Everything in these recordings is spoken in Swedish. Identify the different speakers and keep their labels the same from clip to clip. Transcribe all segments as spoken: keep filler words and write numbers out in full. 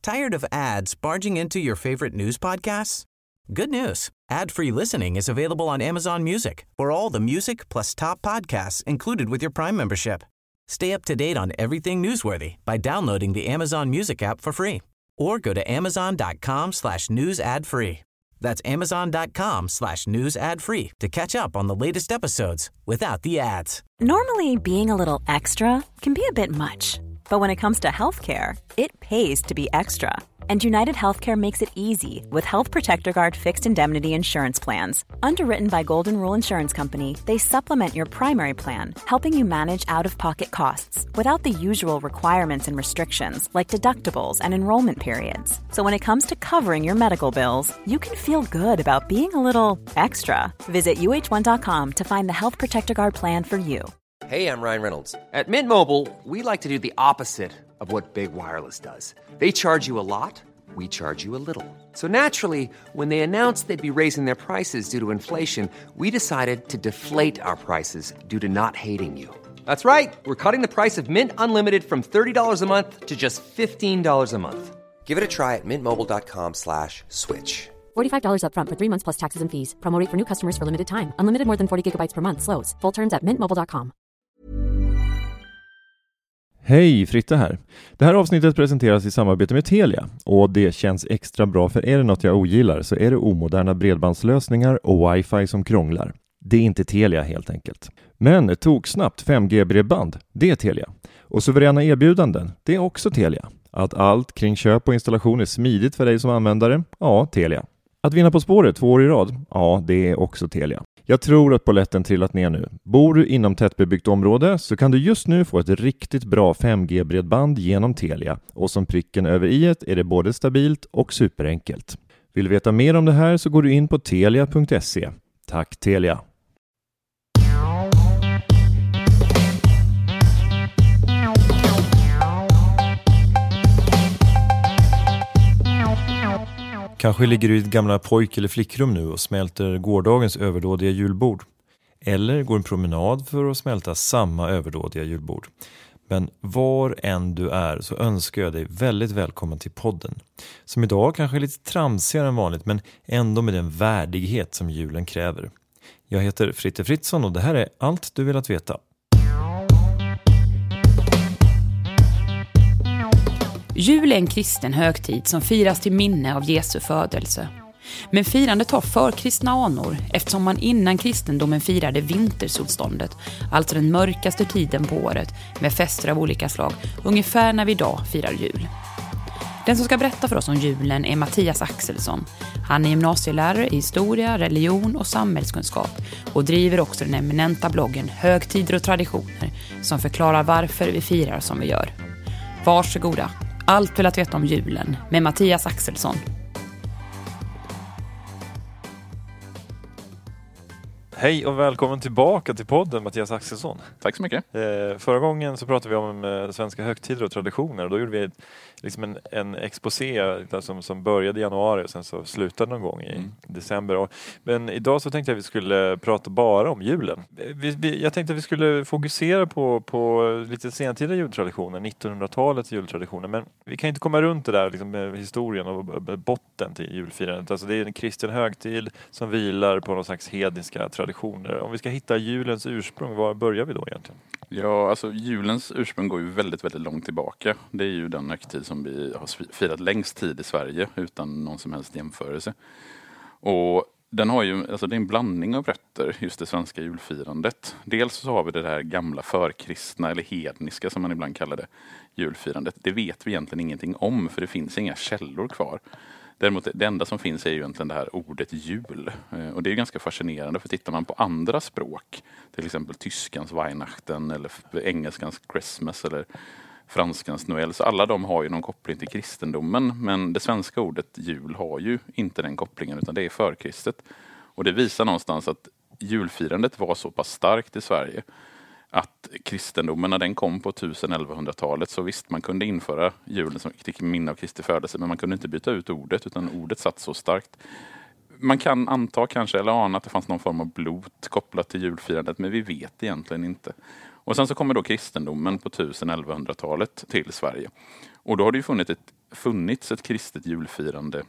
Speaker 1: Tired of ads barging into your favorite news podcasts? Good news. Ad-free listening is available on Amazon Music for all the music plus top podcasts included with your Prime membership. Stay up to date on everything newsworthy by downloading the Amazon Music app for free or go to amazon.com slash news ad free. That's amazon.com slash news ad free to catch up on the latest episodes without the ads.
Speaker 2: Normally, being a little extra can be a bit much. But when it comes to healthcare, it pays to be extra. And United Healthcare makes it easy with Health Protector Guard fixed indemnity insurance plans. Underwritten by Golden Rule Insurance Company, they supplement your primary plan, helping you manage out-of-pocket costs without the usual requirements and restrictions like deductibles and enrollment periods. So when it comes to covering your medical bills, you can feel good about being a little extra. Visit U H one dot com to find the Health Protector Guard plan for you.
Speaker 3: Hey, I'm Ryan Reynolds. At Mint Mobile, we like to do the opposite of what Big Wireless does. They charge you a lot, we charge you a little. So naturally, when they announced they'd be raising their prices due to inflation, we decided to deflate our prices due to not hating you. That's right. We're cutting the price of Mint Unlimited from thirty dollars a month to just fifteen dollars a month. Give it a try at mintmobile.com slash switch.
Speaker 4: forty-five dollars up front for three months plus taxes and fees. Promo rate for new customers for limited time. Unlimited more than forty gigabytes per month slows. Full terms at mint mobile dot com.
Speaker 5: Hej, Fritte här. Det här avsnittet presenteras i samarbete med Telia och det känns extra bra, för är det något jag ogillar så är det omoderna bredbandslösningar och wifi som krånglar. Det är inte Telia helt enkelt. Men tog snabbt fem G-bredband, det är Telia. Och suveräna erbjudanden, det är också Telia. Att allt kring köp och installation är smidigt för dig som användare, ja, Telia. Att vinna på spåret två år i rad, ja, det är också Telia. Jag tror att bolletten trillat ner nu. Bor du inom tättbebyggt område så kan du just nu få ett riktigt bra fem G-bredband genom Telia. Och som pricken över i-et är det både stabilt och superenkelt. Vill du veta mer om det här så går du in på telia punkt se. Tack Telia! Kanske ligger du i ett gamla pojk- eller flickrum nu och smälter gårdagens överdådiga julbord. Eller går en promenad för att smälta samma överdådiga julbord. Men var än du är så önskar jag dig väldigt välkommen till podden. Som idag kanske är lite tramsigare än vanligt, men ändå med den värdighet som julen kräver. Jag heter Fritte Fritzson och det här är allt du vill att veta.
Speaker 6: Jul är en kristen högtid som firas till minne av Jesu födelse. Men firandet har förkristna anor eftersom man innan kristendomen firade vintersolståndet, alltså den mörkaste tiden på året, med fester av olika slag, ungefär när vi idag firar jul. Den som ska berätta för oss om julen är Mattias Axelsson. Han är gymnasielärare i historia, religion och samhällskunskap och driver också den eminenta bloggen Högtider och traditioner som förklarar varför vi firar som vi gör. Varsågoda! Allt vill att veta om julen med Mattias Axelsson.
Speaker 5: Hej och välkommen tillbaka till podden, Mattias Axelsson.
Speaker 7: Tack så mycket.
Speaker 5: Eh, förra gången så pratade vi om eh, svenska högtider och traditioner. Då gjorde vi liksom en, en exposé som, som började i januari och sen så slutade någon gång i mm. december. Och, men idag så tänkte jag att vi skulle prata bara om julen. Vi, vi, jag tänkte att vi skulle fokusera på, på lite sentida jultraditioner, nittonhundratalets jultraditioner. Men vi kan inte komma runt det där liksom, med historien och botten till julfirandet. Alltså, det är en kristen högtid som vilar på någon slags hedniska traditioner. Om vi ska hitta julens ursprung, var börjar vi då egentligen?
Speaker 7: Ja, alltså julens ursprung går ju väldigt, väldigt långt tillbaka. Det är ju den högtid som vi har firat längst tid i Sverige utan någon som helst jämförelse. Och den har ju, alltså det är en blandning av rötter, just det svenska julfirandet. Dels så har vi det här gamla förkristna eller hedniska som man ibland kallar det, julfirandet. Det vet vi egentligen ingenting om för det finns inga källor kvar. Däremot det enda som finns är ju egentligen det här ordet jul. Och det är ganska fascinerande för tittar man på andra språk, till exempel tyskans Weihnachten eller engelskans Christmas eller franskans Noel, så alla de har ju någon koppling till kristendomen. Men det svenska ordet jul har ju inte den kopplingen utan det är förkristet. Och det visar någonstans att julfirandet var så pass starkt i Sverige att kristendomen när den kom på tusen-elvahundratalet så visst man kunde införa julen som minne av Kristi födelse men man kunde inte byta ut ordet utan ordet satt så starkt. Man kan anta kanske eller ana att det fanns någon form av blot kopplat till julfirandet men vi vet egentligen inte. Och sen så kommer då kristendomen på tusen-elvahundratalet till Sverige. Och då har det ju funnits ett, funnits ett kristet julfirande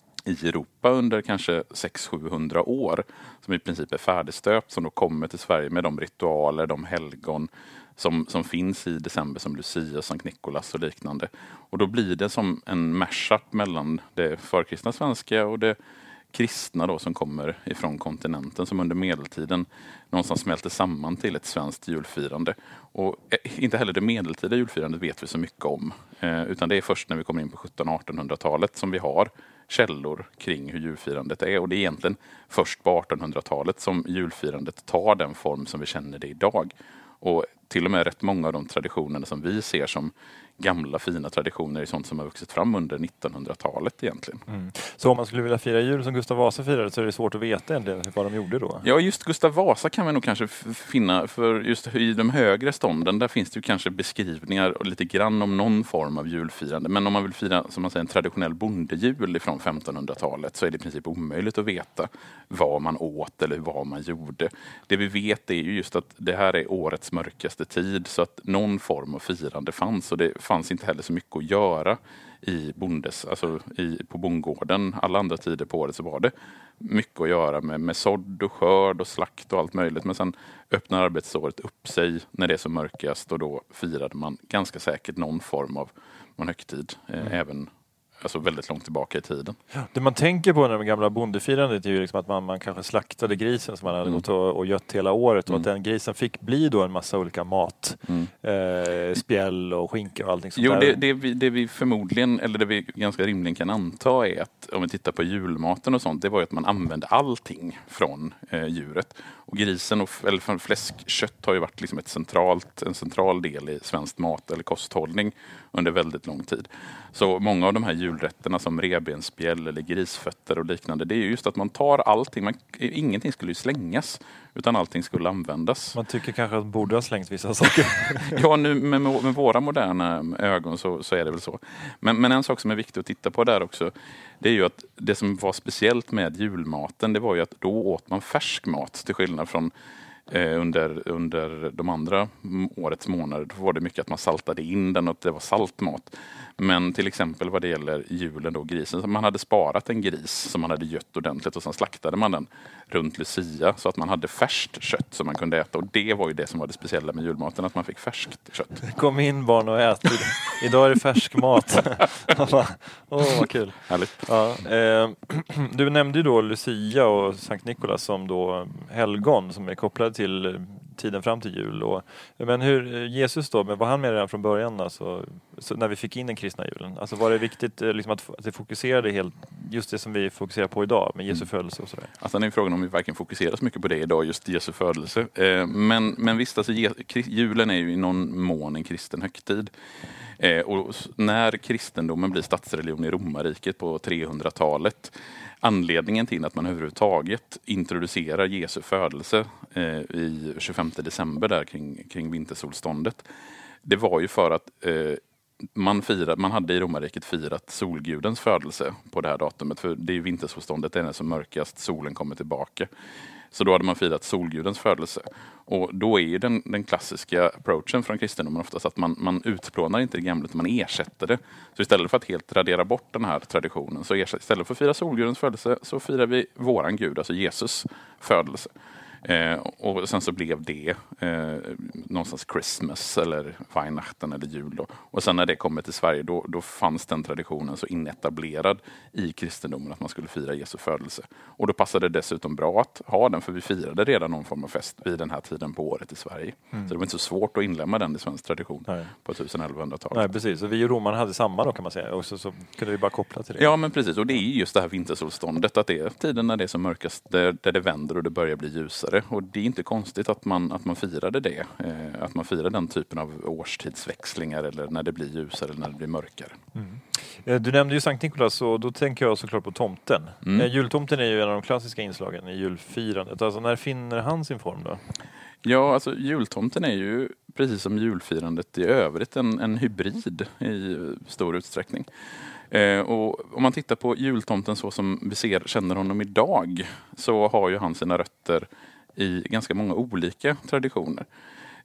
Speaker 7: i Europa under kanske sex till sjuhundra år som i princip är färdigstöpt, som då kommer till Sverige med de ritualer, de helgon som, som finns i december som Lucia, Sankt Nikolas och liknande. Och då blir det som en mashup mellan det förkristna svenska och det kristna då som kommer ifrån kontinenten, som under medeltiden någonstans smälter samman till ett svenskt julfirande. Och inte heller det medeltida julfirandet vet vi så mycket om, eh, utan det är först när vi kommer in på sjuttonhundra- och artonhundratalet som vi har källor kring hur julfirandet är. Och det är egentligen först på artonhundratalet som julfirandet tar den form som vi känner det idag. Och till och med rätt många av de traditionerna som vi ser som gamla fina traditioner är sånt som har vuxit fram under nittonhundratalet egentligen.
Speaker 5: Mm. Så om man skulle vilja fira jul som Gustav Vasa firade så är det svårt att veta egentligen vad de gjorde då?
Speaker 7: Ja, just Gustav Vasa kan vi nog kanske finna, för just i de högre stånden där finns det ju kanske beskrivningar och lite grann om någon form av julfirande. Men om man vill fira som man säger en traditionell bondejul från femtonhundratalet så är det i princip omöjligt att veta vad man åt eller vad man gjorde. Det vi vet är ju just att det här är årets mörkaste tid, så att någon form av firande fanns, och det fanns inte heller så mycket att göra i bondes, alltså i, på bondgården. Alla andra tider på året så var det mycket att göra med, med sådd och skörd och slakt och allt möjligt. Men sen öppnar arbetsåret upp sig när det är som mörkast, och då firade man ganska säkert någon form av någon högtid, eh, mm. även alltså väldigt långt tillbaka i tiden.
Speaker 5: Det man tänker på när de gamla bondefirandet är ju liksom att man, man kanske slaktade grisen som man hade mm. gått och, och gött hela året, och mm. att den grisen fick bli då en massa olika mat. Mm. Eh, spjäll och skinka och allting sånt
Speaker 7: jo,
Speaker 5: där.
Speaker 7: Det, det, vi, det vi förmodligen, eller det vi ganska rimligen kan anta är att om vi tittar på julmaten och sånt, det var ju att man använde allting från eh, djuret. Och grisen och eller fläskkött har ju varit liksom ett centralt, en central del i svenskt mat eller kosthållning under väldigt lång tid. Så många av de här julrätterna som revbensspjäll eller grisfötter och liknande, det är ju just att man tar allting, man, ingenting skulle ju slängas utan allting skulle användas.
Speaker 5: Man tycker kanske att man borde ha slängt vissa saker.
Speaker 7: Ja, nu med, med våra moderna ögon så, så är det väl så. Men, men en sak som är viktig att titta på där också, det är ju att det som var speciellt med julmaten, det var ju att då åt man färsk mat, till skillnad från eh, under, under de andra årets månader. Då var det mycket att man saltade in den och att det var saltmat. Men till exempel vad det gäller julen då, grisen, så man hade sparat en gris som man hade gött ordentligt och sen slaktade man den runt Lucia så att man hade färskt kött som man kunde äta, och det var ju det som var det speciella med julmaten, att man fick färskt kött.
Speaker 5: Kom in barn och ät. Idag är det färsk mat. Åh, oh, vad kul.
Speaker 7: Härligt.
Speaker 5: Ja, eh, du nämnde ju då Lucia och Sankt Nikolas som då helgon som är kopplade till tiden fram till jul. Och, men hur Jesus då, men var han med redan från början alltså, så när vi fick in den kristna julen? Alltså var det viktigt liksom, att, att det fokuserade helt just det som vi fokuserar på idag med Jesu födelse och sådär?
Speaker 7: Alltså det är frågan om vi verkligen fokuserar så mycket på det idag, just Jesu födelse. Eh, men, men visst, alltså, julen är ju i någon mån en kristen högtid. Eh, och när kristendomen blir statsreligion i romarriket på trehundratalet, anledningen till att man överhuvudtaget introducerar Jesu födelse eh, i tjugofemte december där kring, kring vintersolståndet, det var ju för att eh, man, firade, man hade i romarriket firat solgudens födelse på det här datumet, för det är vintersolståndet, det är när som mörkast solen kommer tillbaka. Så då hade man firat solgudens födelse. Och då är ju den, den klassiska approachen från kristendomen oftast att man, man utplånar inte det gamla utan man ersätter det. Så istället för att helt radera bort den här traditionen, så ersätter, istället för att fira solgudens födelse så firar vi våran gud, alltså Jesus födelse. Eh, och sen så blev det eh, någonstans Christmas eller Weihnachten eller jul då. Och sen när det kommer till Sverige då, då fanns den traditionen så inetablerad i kristendomen att man skulle fira Jesu födelse. Och då passade det dessutom bra att ha den, för vi firade redan någon form av fest vid den här tiden på året i Sverige. Mm. Så det var inte så svårt att inlämna den i svensk tradition. Nej. På elva-elvahundratalet.
Speaker 5: Nej, precis. Och vi och romarna hade samma då kan man säga. Och så, så kunde vi bara koppla till det.
Speaker 7: Ja, men precis. Och det är just det här vintersolståndet, att det är tiden när det är som mörkast, där, där det vänder och det börjar bli ljusare. Och det är inte konstigt att man, att man firade det. Eh, att man firar den typen av årstidsväxlingar eller när det blir ljusare eller när det blir mörkare.
Speaker 5: Mm. Eh, du nämnde ju Sankt Nikolas, och då tänker jag såklart på tomten. Mm. Eh, jultomten är ju en av de klassiska inslagen i julfirandet. Alltså när finner han sin form då?
Speaker 7: Ja, alltså jultomten är ju precis som julfirandet i övrigt en, en hybrid i stor utsträckning. Eh, och om man tittar på jultomten så som vi ser, känner honom idag, så har ju han sina rötter i ganska många olika traditioner.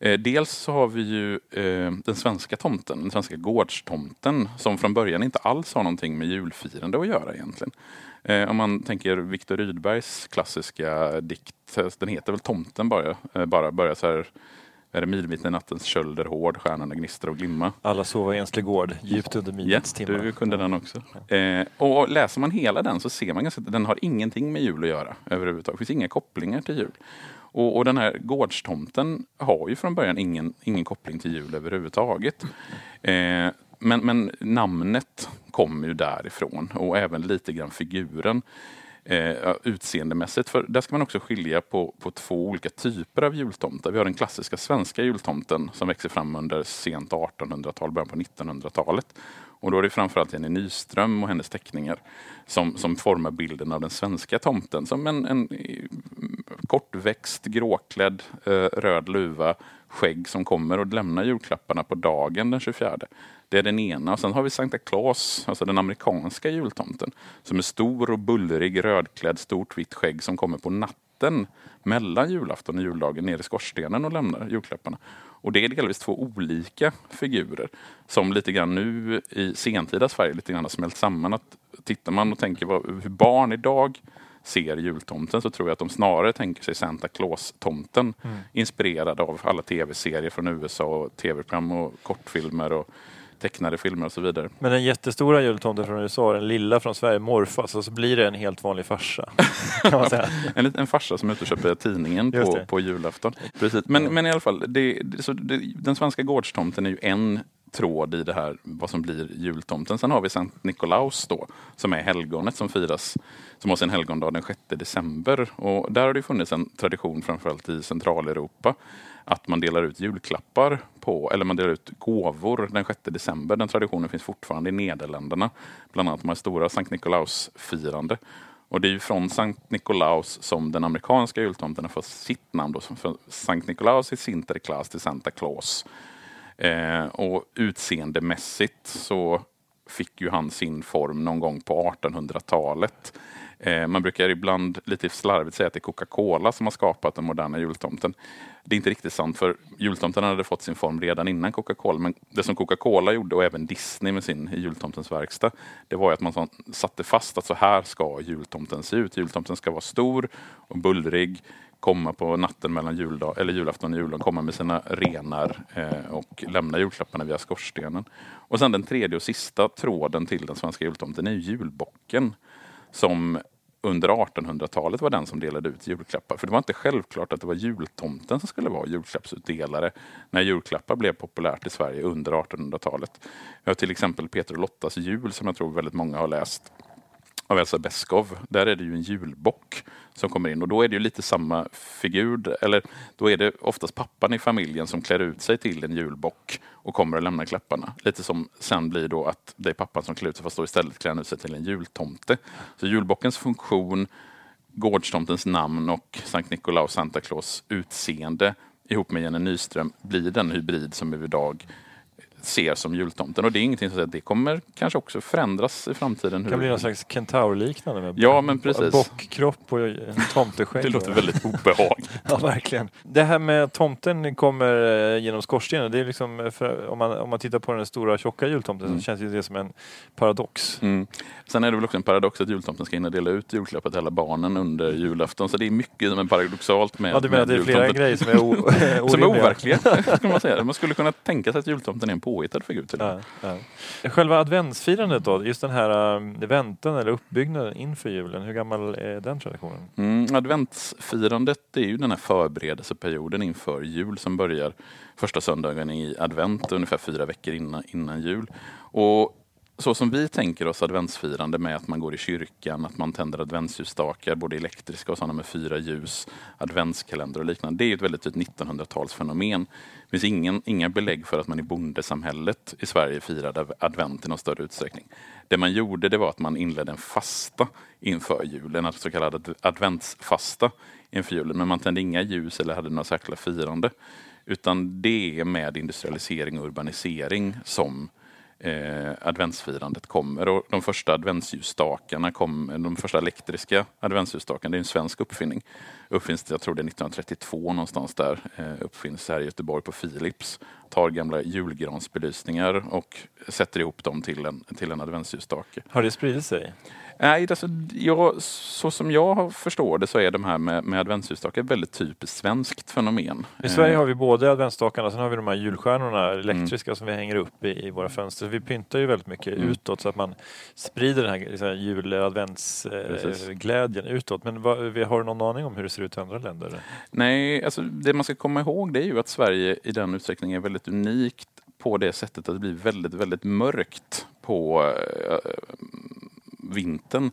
Speaker 7: Eh, dels så har vi ju eh, den svenska tomten, den svenska gårdstomten, som från början inte alls har någonting med julfirande att göra egentligen. Eh, om man tänker Viktor Rydbergs klassiska dikt, den heter väl Tomten bara, eh, bara börjar så här: är det milmitt i nattens kölder hård, stjärnorna gnistrar och glimma.
Speaker 5: Alla sova i enslig gård, djupt under midnatts
Speaker 7: ja,
Speaker 5: timmar.
Speaker 7: Du kunde den också. Eh, och läser man hela den så ser man ganska att den har ingenting med jul att göra överhuvudtaget. Det finns inga kopplingar till jul. Och, och den här gårdstomten har ju från början ingen, ingen koppling till jul överhuvudtaget. Eh, men, men namnet kommer ju därifrån och även lite grann figuren. Eh, utseendemässigt, för där ska man också skilja på, på två olika typer av jultomtar. Vi har den klassiska svenska jultomten som växer fram under sent artonhundratal, början på nittonhundratalet. Och då är det framförallt Jenny Nyström och hennes teckningar som, som formar bilden av den svenska tomten. Som en, en kortväxt, gråklädd, eh, röd luva, skägg som kommer och lämnar julklapparna på dagen den tjugofjärde. Det är den ena. Och sen har vi Santa Claus, alltså den amerikanska jultomten, som är stor och bullrig, rödklädd, stort vitt skägg som kommer på natten mellan julafton och juldagen ner i skorstenen och lämnar julklapparna. Och det är delvis två olika figurer som lite grann nu i sentida Sverige lite grann har smält samman. Att tittar man och tänker vad, hur barn idag ser jultomten, så tror jag att de snarare tänker sig Santa Claus-tomten, mm. inspirerad av alla tv-serier från U S A och tv-program och kortfilmer och tecknade filmer och så vidare.
Speaker 5: Men den jättestora jultomten från U S A, den lilla från Sverige, morfas, och så blir det en helt vanlig farsa. Kan man säga.
Speaker 7: en liten farsa som är ute och köper tidningen på, på julafton. Precis. Men, men i alla fall, det, det, så det, den svenska gårdstomten är ju en tråd i det här, vad som blir jultomten. Sen har vi Sankt Nikolaus då, som är helgonet som firas, som har sin helgondag den sjätte december. Och där har det funnits en tradition, framförallt i Centraleuropa, att man delar ut julklappar på, eller man delar ut gåvor den sjätte december. Den traditionen finns fortfarande i Nederländerna. Bland annat med stora Sankt Nikolaus-firande. Och det är ju från Sankt Nikolaus som den amerikanska jultomten har fått sitt namn då. För Sankt Nikolaus är Sinterklaas till Santa Claus. Eh, och utseendemässigt så fick ju han sin form någon gång på artonhundratalet. Eh, man brukar ibland lite slarvigt säga att det är Coca-Cola som har skapat den moderna jultomten. Det är inte riktigt sant, för jultomten hade fått sin form redan innan Coca-Cola. Men det som Coca-Cola gjorde, och även Disney med sin jultomtens verkstad, det var ju att man satte fast att så här ska jultomten se ut. Jultomten ska vara stor och bullrig, komma på natten mellan juldag, eller julafton och juldagen, komma med sina renar eh, och lämna julklapparna via skorstenen. Och sen den tredje och sista tråden till den svenska jultomten är julbocken, som under artonhundratalet var den som delade ut julklappar. För det var inte självklart att det var jultomten som skulle vara julklappsutdelare när julklappar blev populärt i Sverige under artonhundratalet. Vi har till exempel Peter och Lottas jul, som jag tror väldigt många har läst, av Elsa Beskow. Där är det ju en julbock som kommer in, och då är det ju lite samma figur, eller då är det oftast pappan i familjen som klär ut sig till en julbock och kommer att lämna klapparna. Lite som sen blir då att det är pappan som klär ut sig, fast då istället klär ut sig till en jultomte. Så julbockens funktion, gårdstomtens namn och Sankt Nikolaus Santa Claus utseende ihop med Jenny Nyström blir den hybrid som vi idag ser som jultomten. Och det är ingenting som säger att det kommer kanske också förändras i framtiden.
Speaker 5: Det kan bli någon slags kentaurliknande med
Speaker 7: ja, men precis.
Speaker 5: bockkropp och en tomteskägg.
Speaker 7: Det låter väldigt obehagligt.
Speaker 5: Ja, verkligen. Det här med tomten kommer genom skorstenen, det är liksom, för, om, man, om man tittar på den stora tjocka jultomten mm. så känns det som en paradox.
Speaker 7: Mm. Sen är det väl också en paradox att jultomten ska hinna dela ut julklappar till alla barnen under julafton. Så det är mycket som är paradoxalt med.
Speaker 5: Ja, du menar att det är flera grejer som är, o-
Speaker 7: som är overkliga? Ska man säga. Man skulle kunna tänka sig att jultomten är en påhittad figur till det.
Speaker 5: Ja, ja. Själva adventsfirandet då, just den här um, väntan eller uppbyggnaden inför julen, hur gammal är den traditionen?
Speaker 7: Mm, adventsfirandet är ju den här förberedelseperioden inför jul som börjar första söndagen i advent, ungefär fyra veckor innan, innan jul. Och så som vi tänker oss adventsfirande med att man går i kyrkan, att man tänder adventsljusstakar, både elektriska och sådana med fyra ljus, adventskalender och liknande. Det är ju ett väldigt ett nittonhundratalsfenomen. Det finns ingen, inga belägg för att man i bondesamhället i Sverige firade advent i någon större utsträckning. Det man gjorde, det var att man inledde en fasta inför julen, en så kallad adventsfasta inför julen. Men man tände inga ljus eller hade några särskilda firande. Utan det är med industrialisering och urbanisering som Eh, adventsfirandet kommer, och de första adventsljusstakarna kom, de första elektriska adventsljusstakarna, det är en svensk uppfinning, uppfinns, jag tror det är nittonhundratrettiotvå någonstans där, eh, uppfinns här i Göteborg på Philips. Tar gamla julgransbelysningar och sätter ihop dem till en, till en adventsljusstake.
Speaker 5: Har det spridit sig?
Speaker 7: Nej, alltså, jag, så som jag förstår det så är de här med, med adventsljusstakar ett väldigt typiskt svenskt fenomen.
Speaker 5: I Sverige har vi både adventsstakarna och sen har vi de här julstjärnorna, elektriska, mm. som vi hänger upp i, i våra fönster. Vi pyntar ju väldigt mycket mm. utåt så att man sprider den här liksom, jul-adventsglädjen eh, utåt. Men vad, har du någon aning om hur det ser ut i andra länder?
Speaker 7: Nej, alltså, det man ska komma ihåg det är ju att Sverige i den utsträckningen är väldigt unikt på det sättet att det blir väldigt, väldigt mörkt på äh, vintern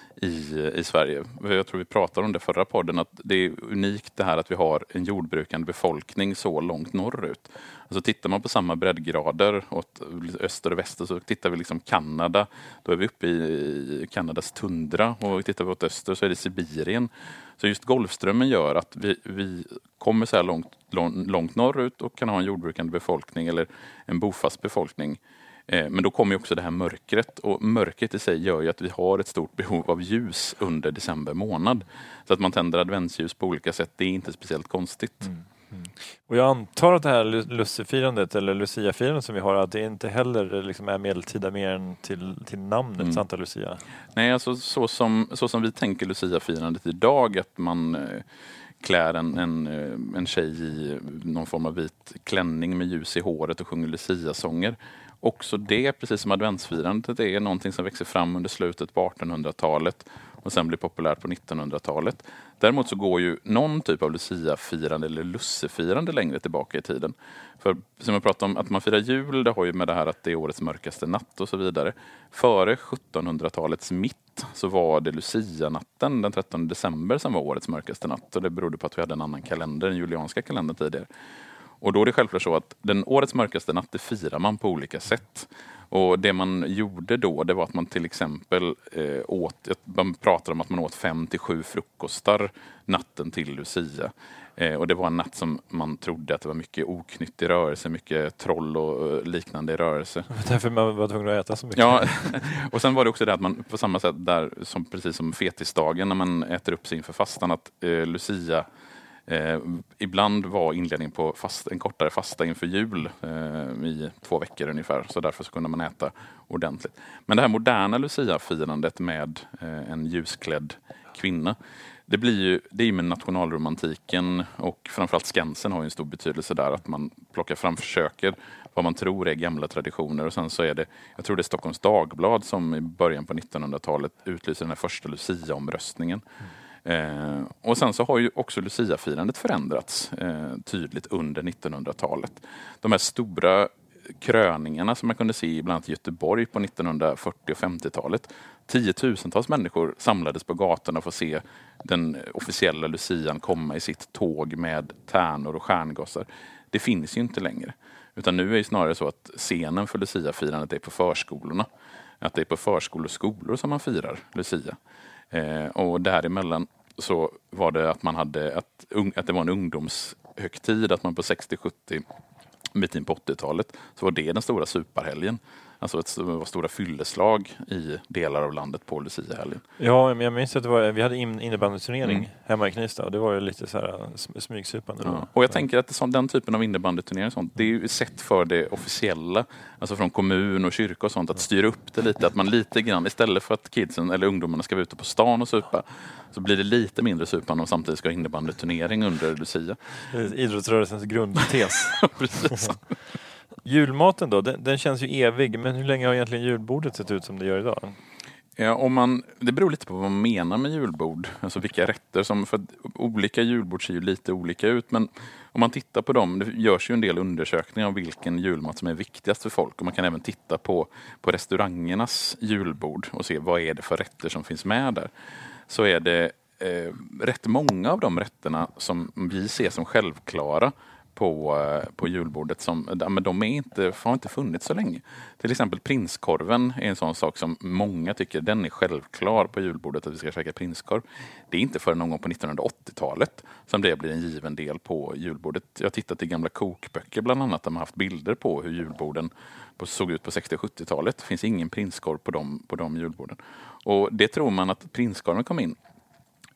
Speaker 7: i, i Sverige. Jag tror vi pratade om det förra podden, att det är unikt det här att vi har en jordbrukande befolkning så långt norrut. Alltså tittar man på samma breddgrader åt öster och väster så tittar vi liksom Kanada, då är vi uppe i Kanadas tundra, och tittar vi åt öster så är det Sibirien. Så just Golfströmmen gör att vi, vi kommer så här långt, långt norrut och kan ha en jordbrukande befolkning eller en bofast befolkning. Men då kommer ju också det här mörkret, och mörkret i sig gör ju att vi har ett stort behov av ljus under december månad. Så att man tänder adventsljus på olika sätt, det är inte speciellt konstigt.
Speaker 5: Mm. Mm. Och jag antar att det här lussefirandet eller luciafirandet som vi har, att det inte heller liksom är medeltida mer än till, till namnet mm. Santa Lucia.
Speaker 7: Nej, alltså så som, så som vi tänker luciafirandet idag, att man eh, klär en, en, en tjej i någon form av vit klänning med ljus i håret och sjunger luciasånger. Också det, precis som adventsfirandet, det är någonting som växer fram under slutet på artonhundratalet och sen blir populärt på nittonhundratalet. Däremot så går ju någon typ av luciafirande eller lussefirande längre tillbaka i tiden. För som jag pratade om, att man firar jul, det har ju med det här att det är årets mörkaste natt och så vidare. Före sjuttonhundratalets mitt så var det Lucia-natten den trettonde december som var årets mörkaste natt. Och det berodde på att vi hade en annan kalender, den julianska kalendern tidigare. Och då är det självklart så att den årets mörkaste natt, det firar man på olika sätt. Och det man gjorde då, det var att man till exempel eh, åt, man pratade om att man åt fem till sju frukostar natten till Lucia. Eh, och det var en natt som man trodde att det var mycket oknyttig rörelse, mycket troll och liknande rörelse.
Speaker 5: Därför man var tvungen att äta så mycket.
Speaker 7: Ja, och sen var det också det att man på samma sätt där, som precis som fetisdagen när man äter upp sig inför fastan, att eh, Lucia Eh, ibland var inledningen på fast, en kortare fasta inför jul eh, i två veckor ungefär. Så därför så kunde man äta ordentligt. Men det här moderna Lucia-firandet med eh, en ljusklädd kvinna, det blir ju, det är ju med nationalromantiken, och framförallt Skansen har ju en stor betydelse där, att man plockar fram, försöker vad man tror är gamla traditioner, och sen så är det, jag tror det är Stockholms Dagblad som i början på nittonhundratalet utlyser den här första Lucia-omröstningen. Mm. Eh, och sen så har ju också Lucia-firandet förändrats eh, tydligt under nittonhundratalet. De här stora kröningarna som man kunde se bland annat i Göteborg på nittonhundrafyrtio- och femtiotalet. Tiotusentals människor samlades på gatorna för att se den officiella Lucian komma i sitt tåg med tärnor och stjärngossar. Det finns ju inte längre. Utan nu är det snarare så att scenen för Lucia-firandet är på förskolorna. Att det är på förskolor och skolor som man firar Lucia. Eh, och däremellan så var det att man hade att, att det var en ungdomshögtid, att man på sextio sjuttio, mitt in på åttiotalet, så var det den stora superhelgen. Alltså ett, det var stora fylleslag i delar av landet på Lucia-helgen.
Speaker 5: Ja, men jag minns att det var, vi hade in, innebandyturnering mm. hemma i Knivsta, och det var ju lite så här smygsupande.
Speaker 7: Ja. Och jag tänker att sån, den typen av innebandyturnering sånt, det är ju sätt för det officiella, alltså från kommun och kyrka och sånt, att styra upp det lite, att man lite grann, istället för att kidsen eller ungdomarna ska vara ute på stan och supa, så blir det lite mindre supan och samtidigt ska ha innebandyturnering under Lucia.
Speaker 5: Idrottsrörelsens grundtes.
Speaker 7: Precis.
Speaker 5: Julmaten då, den, den känns ju evig, men hur länge har egentligen julbordet sett ut som det gör idag?
Speaker 7: Ja, om man, det beror lite på vad man menar med julbord, alltså vilka rätter som, för olika julbord ser ju lite olika ut, men om man tittar på dem, det görs ju en del undersökningar om vilken julmat som är viktigast för folk, och man kan även titta på, på restaurangernas julbord och se vad är det för rätter som finns med där. Så är det eh, rätt många av de rätterna som vi ser som självklara på, på julbordet, som, men de är inte, har inte funnits så länge. Till exempel prinskorven är en sån sak som många tycker den är självklar på julbordet, att vi ska käka prinskorv. Det är inte förrän någon gång på nittonhundraåttiotalet som det blir en given del på julbordet. Jag har tittat i gamla kokböcker bland annat, där man har haft bilder på hur julborden såg ut på sextio- och sjuttiotalet. Det finns ingen prinskorv på de, på de julborden. Och det tror man att prinskorven kom in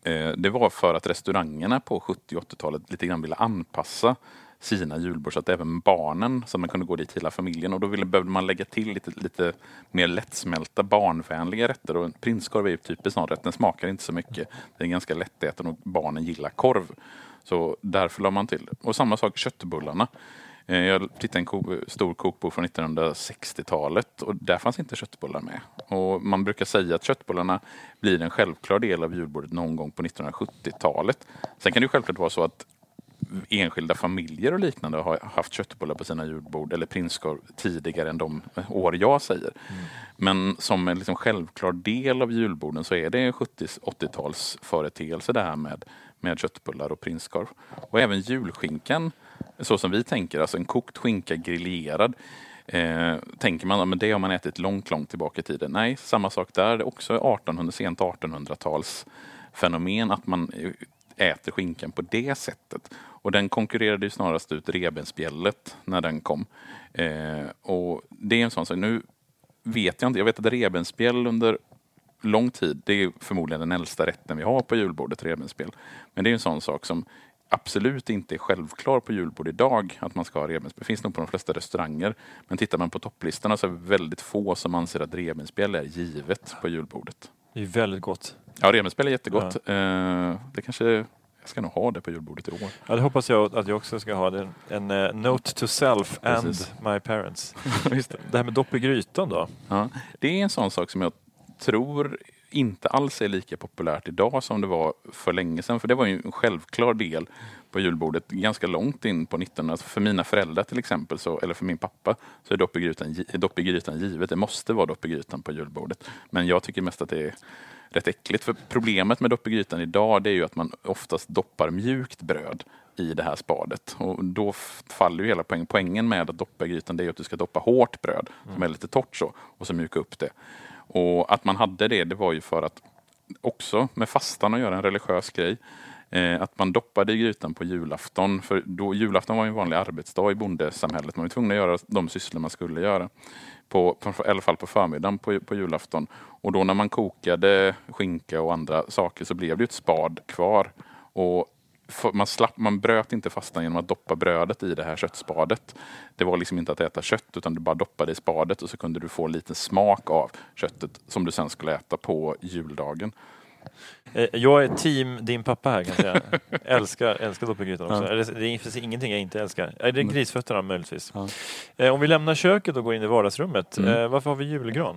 Speaker 7: Eh, det var för att restaurangerna på sjuttio- och åttiotalet lite grann ville anpassa sina julbord så att även barnen, så man kunde gå dit hela familjen, och då ville, behövde man lägga till lite, lite mer lättsmälta barnvänliga rätter, och en prinskorv är ju typiskt sån rätt, den smakar inte så mycket, den är ganska lättäten och barnen gillar korv, så därför la man till. Och samma sak köttbullarna. Jag tittade en ko- stor kokbok från nittonhundrasextiotalet och där fanns inte köttbullar med. Och man brukar säga att köttbullarna blir en självklar del av julbordet någon gång på nittonhundrasjuttiotalet. Sen kan det ju självklart vara så att enskilda familjer och liknande har haft köttbullar på sina julbord eller prinskorv tidigare än de år jag säger. Mm. Men som en liksom självklar del av julborden så är det en sjuttio-åttio-tals företeelse det här med, med köttbullar och prinskorv. Och även julskinkan, så som vi tänker, alltså en kokt skinka grillerad, eh, tänker man, men det har man ätit långt, långt tillbaka i tiden. Nej, samma sak där. Det är också artonhundra, sent artonhundratals fenomen att man äter skinkan på det sättet. Och den konkurrerade ju snarast ut revbensspjället när den kom. Eh, och det är en sån sak. Nu vet jag inte. Jag vet att revbensspjäll under lång tid, det är förmodligen den äldsta rätten vi har på julbordet, revbensspjäll. Men det är en sån sak som absolut inte är självklar på julbord idag att man ska ha revbensspjäll. Det finns nog på de flesta restauranger. Men tittar man på topplistorna så är det väldigt få som anser att revbensspjäll är givet på julbordet.
Speaker 5: Det är väldigt gott.
Speaker 7: Ja, revbensspjäll är jättegott. Ja. Eh, det kanske... Jag ska nog ha det på julbordet i år.
Speaker 5: Ja, det hoppas jag att jag också ska ha. Det. En uh, note to self Precis. and my parents. Just det. Det här med dopp i grytan då?
Speaker 7: Ja, det är en sån sak som jag tror inte alls är lika populärt idag som det var för länge sedan. För det var ju en självklar del på julbordet ganska långt in på nittonhundratalet. För mina föräldrar till exempel, så, eller för min pappa, så är dopp i grytan, dopp i grytan givet. Det måste vara dopp i grytan på julbordet. Men jag tycker mest att det är rätt äckligt. För problemet med dopp i grytan idag, det är ju att man oftast doppar mjukt bröd i det här spadet. Och då faller ju hela poäng. Poängen med att doppa i grytan, det är att du ska doppa hårt bröd mm. som är lite torrt så, och så mjuka upp det. Och att man hade det, det var ju för att också med fastan att göra en religiös grej. Eh, att man doppade i grytan på julafton. För då, julafton var ju en vanlig arbetsdag i bondesamhället. Man var tvungen att göra de sysslor man skulle göra. På, på, i alla fall på förmiddagen på, på julafton. Och då när man kokade skinka och andra saker så blev det ett spad kvar. Och för, man, slapp, man bröt inte fastan genom att doppa brödet i det här köttspadet. Det var liksom inte att äta kött, utan du bara doppade i spadet och så kunde du få en liten smak av köttet som du sen skulle äta på juldagen.
Speaker 5: Jag är team din pappa här, kan jag säga. älskar, älskar doppelgrytan också. Ja. Det finns ingenting jag inte älskar. Det är grisfötterna möjligtvis. Ja. Om vi lämnar köket och går in i vardagsrummet. Mm. Varför har vi julgran?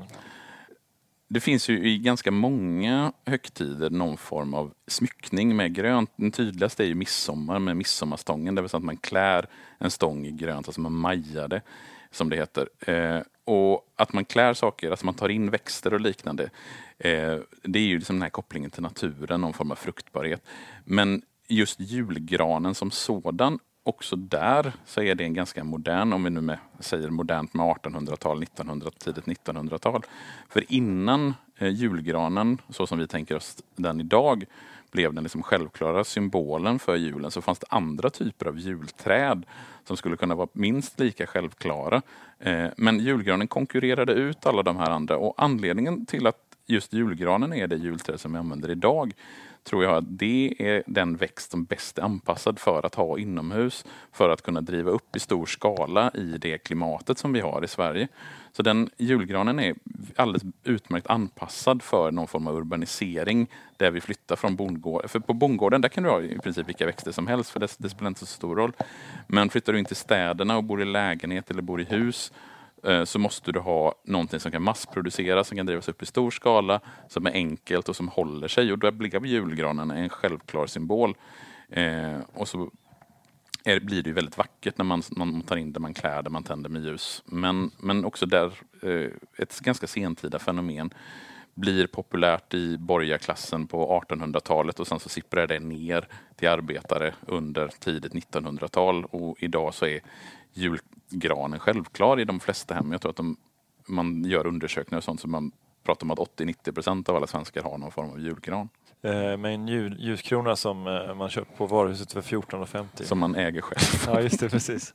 Speaker 7: Det finns ju i ganska många högtider någon form av smyckning med grönt. Den tydligaste är ju midsommar med midsommarstången. Det vill säga att man klär en stång i grönt, alltså man majar det, som det heter. Eh, och att man klär saker, alltså man tar in växter och liknande. Eh, det är ju liksom den här kopplingen till naturen, någon form av fruktbarhet. Men just julgranen som sådan, också där så är det en ganska modern, om vi nu med, säger modernt med artonhundratal, nittonhundra, tidigt nittonhundratal. För innan eh, julgranen, så som vi tänker oss den idag, blev den liksom självklara symbolen för julen, så fanns det andra typer av julträd som skulle kunna vara minst lika självklara. Eh, men julgranen konkurrerade ut alla de här andra, och anledningen till att just julgranen är det julträd som vi använder idag, tror jag att det är den växt som bäst är anpassad för att ha inomhus, för att kunna driva upp i stor skala i det klimatet som vi har i Sverige. Så den julgranen är alldeles utmärkt anpassad för någon form av urbanisering där vi flyttar från bondgården. För på bondgården där kan du ha i princip vilka växter som helst, för det, det spelar inte så stor roll. Men flyttar du in till städerna och bor i lägenhet eller bor i hus, så måste du ha någonting som kan massproduceras, som kan drivas upp i stor skala, som är enkelt och som håller sig. Och då blir julgranen en självklar symbol. Eh, och så är, blir det ju väldigt vackert när man, man tar in det, man klär det, man tänder med ljus. Men, men också där eh, ett ganska sentida fenomen blir populärt i borgarklassen på artonhundratalet, och sen så sipprar det ner till arbetare under tidigt nittonhundratal. Och idag så är julgranen självklar i de flesta hem. Jag tror att de, man gör undersökningar och sånt som man pratar om att åttio till nittio procent av alla svenskar har någon form av julgran.
Speaker 5: Eh, med en jul, ljuskrona som eh, man köper på varuhuset för fjorton femtio.
Speaker 7: Som man äger själv.
Speaker 5: Ja, just det, precis.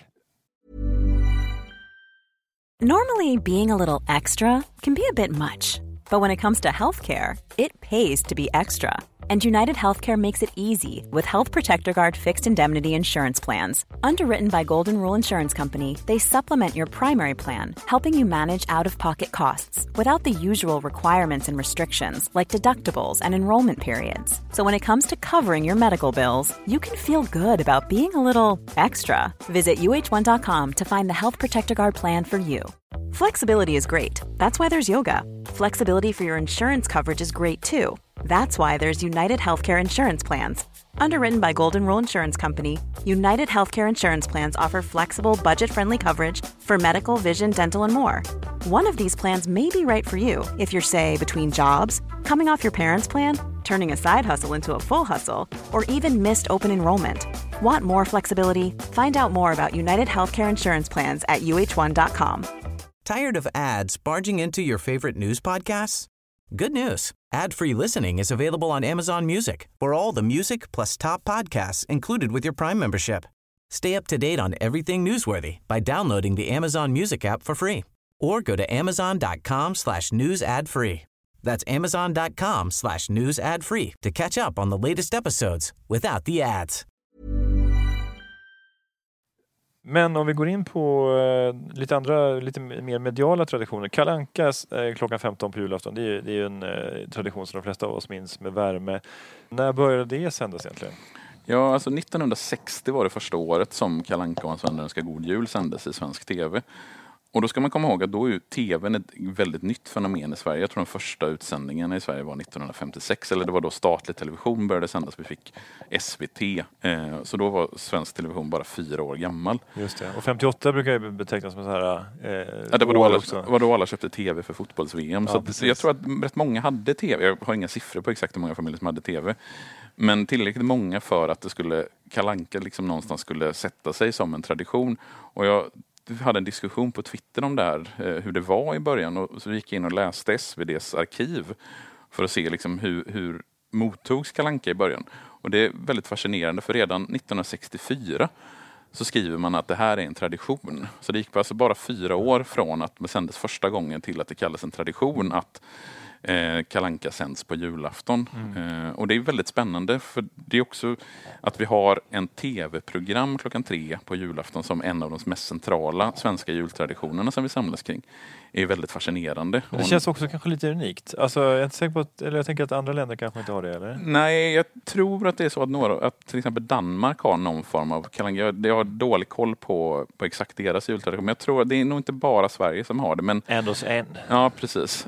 Speaker 2: Normally, being a little extra can be a bit much. But when it comes to healthcare, it pays to be extra. And United Healthcare makes it easy with Health Protector Guard fixed indemnity insurance plans. Underwritten by Golden Rule Insurance Company, they supplement your primary plan, helping you manage out-of-pocket costs without the usual requirements and restrictions like deductibles and enrollment periods. So when it comes to covering your medical bills, you can feel good about being a little extra. Visit U H one dot com to find the Health Protector Guard plan for you. Flexibility is great. That's why there's yoga. Flexibility for your insurance coverage is great too. That's why there's United Healthcare Insurance Plans. Underwritten by Golden Rule Insurance Company, United Healthcare Insurance Plans offer flexible, budget-friendly coverage for medical, vision, dental, and more. One of these plans may be right for you if you're, say, between jobs, coming off your parents' plan, turning a side hustle into a full hustle, or even missed open enrollment. Want more flexibility? Find out more about United Healthcare Insurance Plans at U H one dot com.
Speaker 1: Tired of ads barging into your favorite news podcasts? Good news. Ad-free listening is available on Amazon Music for all the music plus top podcasts included with your Prime membership. Stay up to date on everything newsworthy by downloading the Amazon Music app for free or go to amazon.com slash news ad free. That's amazon.com slash news ad free to catch up on the latest episodes without the ads.
Speaker 5: Men om vi går in på eh, lite andra, lite mer mediala traditioner. Kalle Anka eh, klockan femton på julafton, det är, det är en eh, tradition som de flesta av oss minns med värme. När började det sändas egentligen?
Speaker 7: Ja, alltså nittonhundrasextio var det första året som Kalle Anka och hans vänner önskar god jul sändes i svensk tv. Och då ska man komma ihåg att då är ju tvn ett väldigt nytt fenomen i Sverige. Jag tror den första utsändningen i Sverige var nittonhundrafemtiosex. Eller det var då statlig television började sändas. Vi fick S V T. Eh, så då var svensk television bara fyra år gammal.
Speaker 5: Just det. Och femtioåtta brukar ju betecknas som så här... Eh,
Speaker 7: ja, det var då, alla, var då alla köpte tv för fotbolls-V M.
Speaker 5: Ja,
Speaker 7: så jag tror att rätt många hade tv. Jag har inga siffror på exakt hur många familjer som hade tv. Men tillräckligt många för att det skulle... Kalle Anka liksom någonstans skulle sätta sig som en tradition. Och jag... Vi hade en diskussion på Twitter om det här, hur det var i början. Och så gick jag in och läste S V D:s arkiv för att se liksom hur, hur mottogs Kalle Anka i början. Och det är väldigt fascinerande, för redan nittonhundrasextiofyra så skriver man att det här är en tradition. Så det gick på alltså bara fyra år från att man sändes första gången till att det kallas en tradition att Eh, Kalle Anka sänds på julafton. Mm. Eh, och det är väldigt spännande, för det är också att vi har en tv-program klockan tre på julafton som en av de mest centrala svenska jultraditionerna som vi samlas kring. Är väldigt fascinerande.
Speaker 5: Men det känns också kanske lite unikt. Alltså, jag är inte säker på att, eller jag tänker att andra länder kanske inte har det, eller?
Speaker 7: Nej, jag tror att det är så att några, att till exempel Danmark har någon form av Kalle Anka. Jag, jag har dålig koll på, på exakt deras jultradition, men jag tror att det är nog inte bara Sverige som har det. Men,
Speaker 5: en hos en.
Speaker 7: Ja, precis.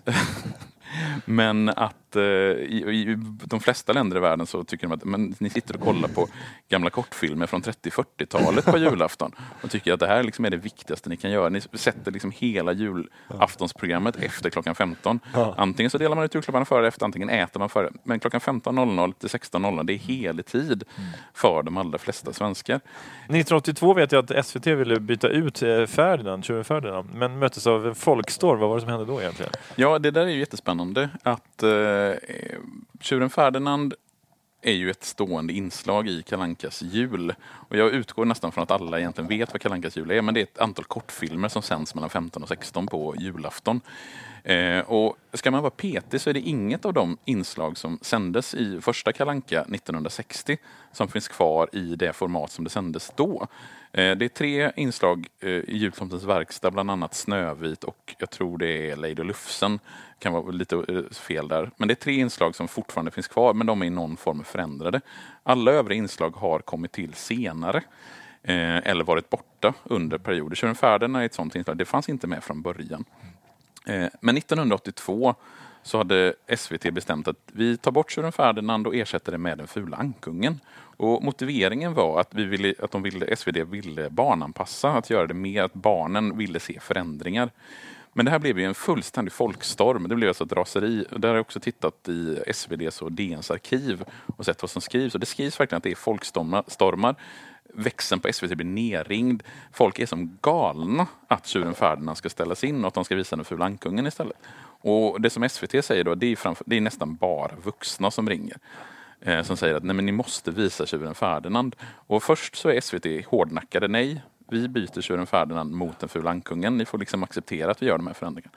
Speaker 7: Men att eh, i, i de flesta länder i världen så tycker de att men, ni sitter och kollar på gamla kortfilmer från trettio-fyrtiotalet på julafton och tycker att det här liksom är det viktigaste ni kan göra. Ni sätter liksom hela julaftonsprogrammet efter klockan femton. Antingen så delar man ut julklapparna före efter, antingen äter man före. Men klockan femton till sexton det är helig tid för de allra flesta svenskar.
Speaker 5: nittonhundraåttiotvå vet jag att S V T ville byta ut Ferdinand, tjuren Ferdinand, men möttes av en folkstorm. Vad var det som hände då egentligen?
Speaker 7: Ja, det där är ju jättespännande att eh, tjuren Ferdinand är ju ett stående inslag i Kalle Ankas jul. Och jag utgår nästan från att alla egentligen vet vad Kalle Ankas jul är, men det är ett antal kortfilmer som sänds mellan femton och sexton på julafton. Eh, och ska man vara petig så är det inget av de inslag som sändes i första Kalle Anka nittonhundrasextio som finns kvar i det format som det sändes då. Eh, det är tre inslag eh, i Jultomtens verkstad, bland annat Snövit och jag tror det är Lady Lufsen. Kan vara lite eh, fel där. Men det är tre inslag som fortfarande finns kvar, men de är i någon form förändrade. Alla övriga inslag har kommit till senare. Eh, eller varit borta under perioder. Tjuren Ferdinand är ett sånt inslag. Det fanns inte med från början. Men nittonhundraåttiotvå så hade S V T bestämt att vi tar bort Tjuren Ferdinand och ersätter det med den fula ankungen. Och motiveringen var att, vi ville, att de ville, S V T ville barnanpassa, att göra det mer att barnen ville se förändringar. Men det här blev ju en fullständig folkstorm. Det blev alltså ett raseri. Där har jag också tittat i S V D:s och D N:s arkiv och sett vad som skrivs. Och det skrivs verkligen att det är folkstormar. Växeln på S V T blir nerringd. Folk är som galna att Tjuren Ferdinand ska ställas in och att de ska visa den fula ankungen istället. Och det som S V T säger då, det är, framför, det är nästan bara vuxna som ringer. Eh, som säger att nej, men ni måste visa Tjuren Ferdinand. Och först så är S V T hårdnackade, nej. Vi byter Tjuren Ferdinand mot den fula ankungen. Ni får liksom acceptera att vi gör de här förändringarna.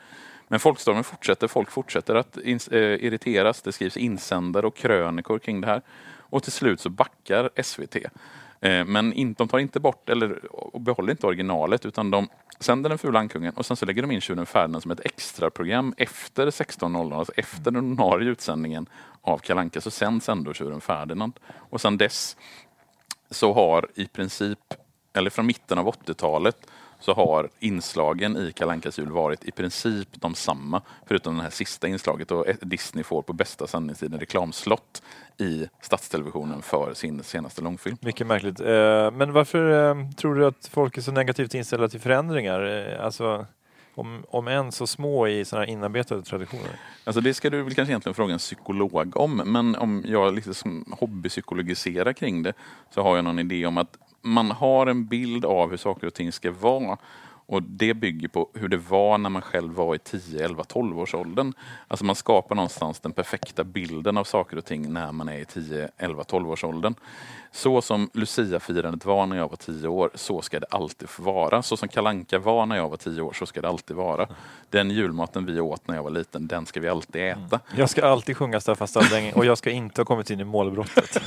Speaker 7: Men folkstormen fortsätter, folk fortsätter att ins- äh, irriteras. Det skrivs insändare och krönikor kring det här. Och till slut så backar S V T. Eh, men in, de tar inte bort eller och behåller inte originalet, utan de sänder Den fula ankungen och sen så lägger de in Tjuren Ferdinand som ett extra program efter sexton noll noll, alltså efter den ordinarie utsändningen av Kalle Anka, så sänds ändå Tjuren Ferdinand. Och sen dess så har i princip, eller från mitten av åttiotalet, så har inslagen i Kalle Ankas jul varit i princip de samma, förutom det här sista inslaget, och Disney får på bästa sändningstiden reklamslott i statstelevisionen för sin senaste långfilm.
Speaker 5: Mycket märkligt. Men varför tror du att folk är så negativt inställda till förändringar? Alltså, om, om än så små i sådana här inarbetade traditioner.
Speaker 7: Alltså det ska du väl kanske egentligen fråga en psykolog om, men om jag liksom hobbypsykologiserar kring det, så har jag någon idé om att man har en bild av hur saker och ting ska vara, och det bygger på hur det var när man själv var i tio, elva, tolv års åldern. Alltså man skapar någonstans den perfekta bilden av saker och ting när man är i tio, elva, tolv års åldern. Så som Lucia-firandet var när jag var tio år, så ska det alltid få vara. Så som Kalle Anka var när jag var tio år, så ska det alltid vara. Den julmaten vi åt när jag var liten, den ska vi alltid äta.
Speaker 5: Jag ska alltid sjunga Staffan Stadling och jag ska inte ha kommit in i målbrottet.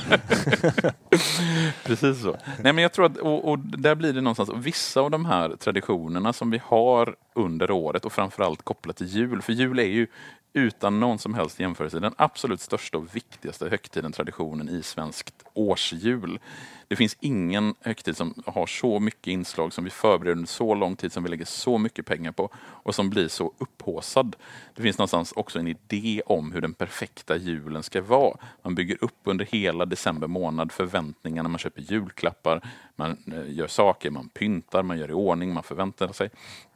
Speaker 7: Precis så. Nej, men jag tror att, och, och där blir det någonstans, och vissa av de här traditionerna som vi har under året, och framförallt kopplat till jul, för jul är ju utan någon som helst jämförelse den absolut största och viktigaste högtiden, traditionen i svenskt årsjul. Det finns ingen högtid som har så mycket inslag, som vi förbereder under så lång tid, som vi lägger så mycket pengar på och som blir så upphaussad. Det finns någonstans också en idé om hur den perfekta julen ska vara. Man bygger upp under hela december månad förväntningarna, man köper julklappar, man gör saker, man pyntar, man gör i ordning, man förväntar sig.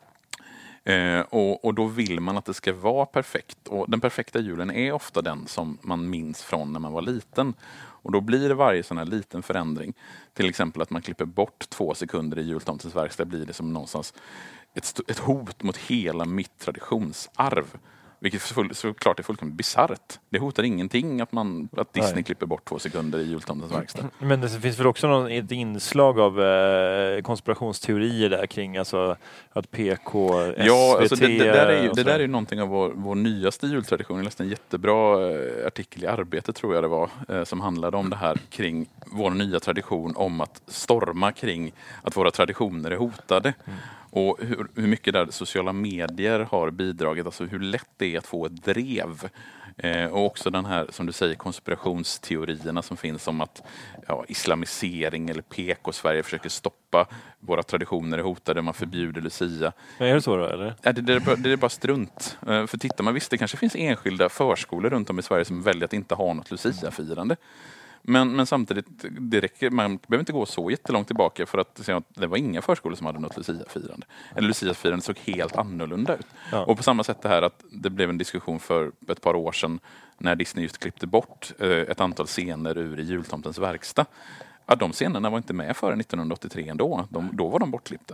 Speaker 7: Eh, och, och då vill man att det ska vara perfekt. Och den perfekta julen är ofta den som man minns från när man var liten. Och då blir det varje sån här liten förändring. Till exempel att man klipper bort två sekunder i jultomtens verkstad, blir det som någonstans ett, ett hot mot hela mitt traditionsarv. Vilket full, såklart är fullkomligt bizarrt. Det hotar ingenting att, man, att Disney Nej. klipper bort två sekunder i jultomtens verkstad.
Speaker 5: Men det finns väl också någon, ett inslag av eh, konspirationsteorier där kring alltså, att P K, S V T...
Speaker 7: Ja, alltså det, det, där är ju, det där är ju någonting av vår, vår nyaste jultradition. Jag läste en jättebra eh, artikel i Arbetet, tror jag det var, eh, som handlade om det här kring vår nya tradition om att storma kring att våra traditioner är hotade. Mm. Och hur, hur mycket där sociala medier har bidragit, alltså hur lätt det är att få ett drev. Eh, och också den här, som du säger, konspirationsteorierna som finns om att ja, islamisering eller P K-Sverige försöker stoppa våra traditioner är hotade, man förbjuder Lucia.
Speaker 5: Men är det så då, eller?
Speaker 7: Ja, det, det, är bara, det är bara strunt. Eh, för tittar man, visst det kanske finns enskilda förskolor runt om i Sverige som väljer att inte ha något Lucia-firande. Men, men samtidigt, det räcker, man behöver inte gå så jättelångt tillbaka för att säga att det var inga förskolor som hade något Lucia-firande. Eller Lucia-firande såg helt annorlunda ut. Ja. Och på samma sätt det här att det blev en diskussion för ett par år sedan när Disney just klippte bort eh, ett antal scener ur i jultomtens verkstad. Ja, de scenerna var inte med före nittonhundraåttiotre ändå. De, då var de bortklippta.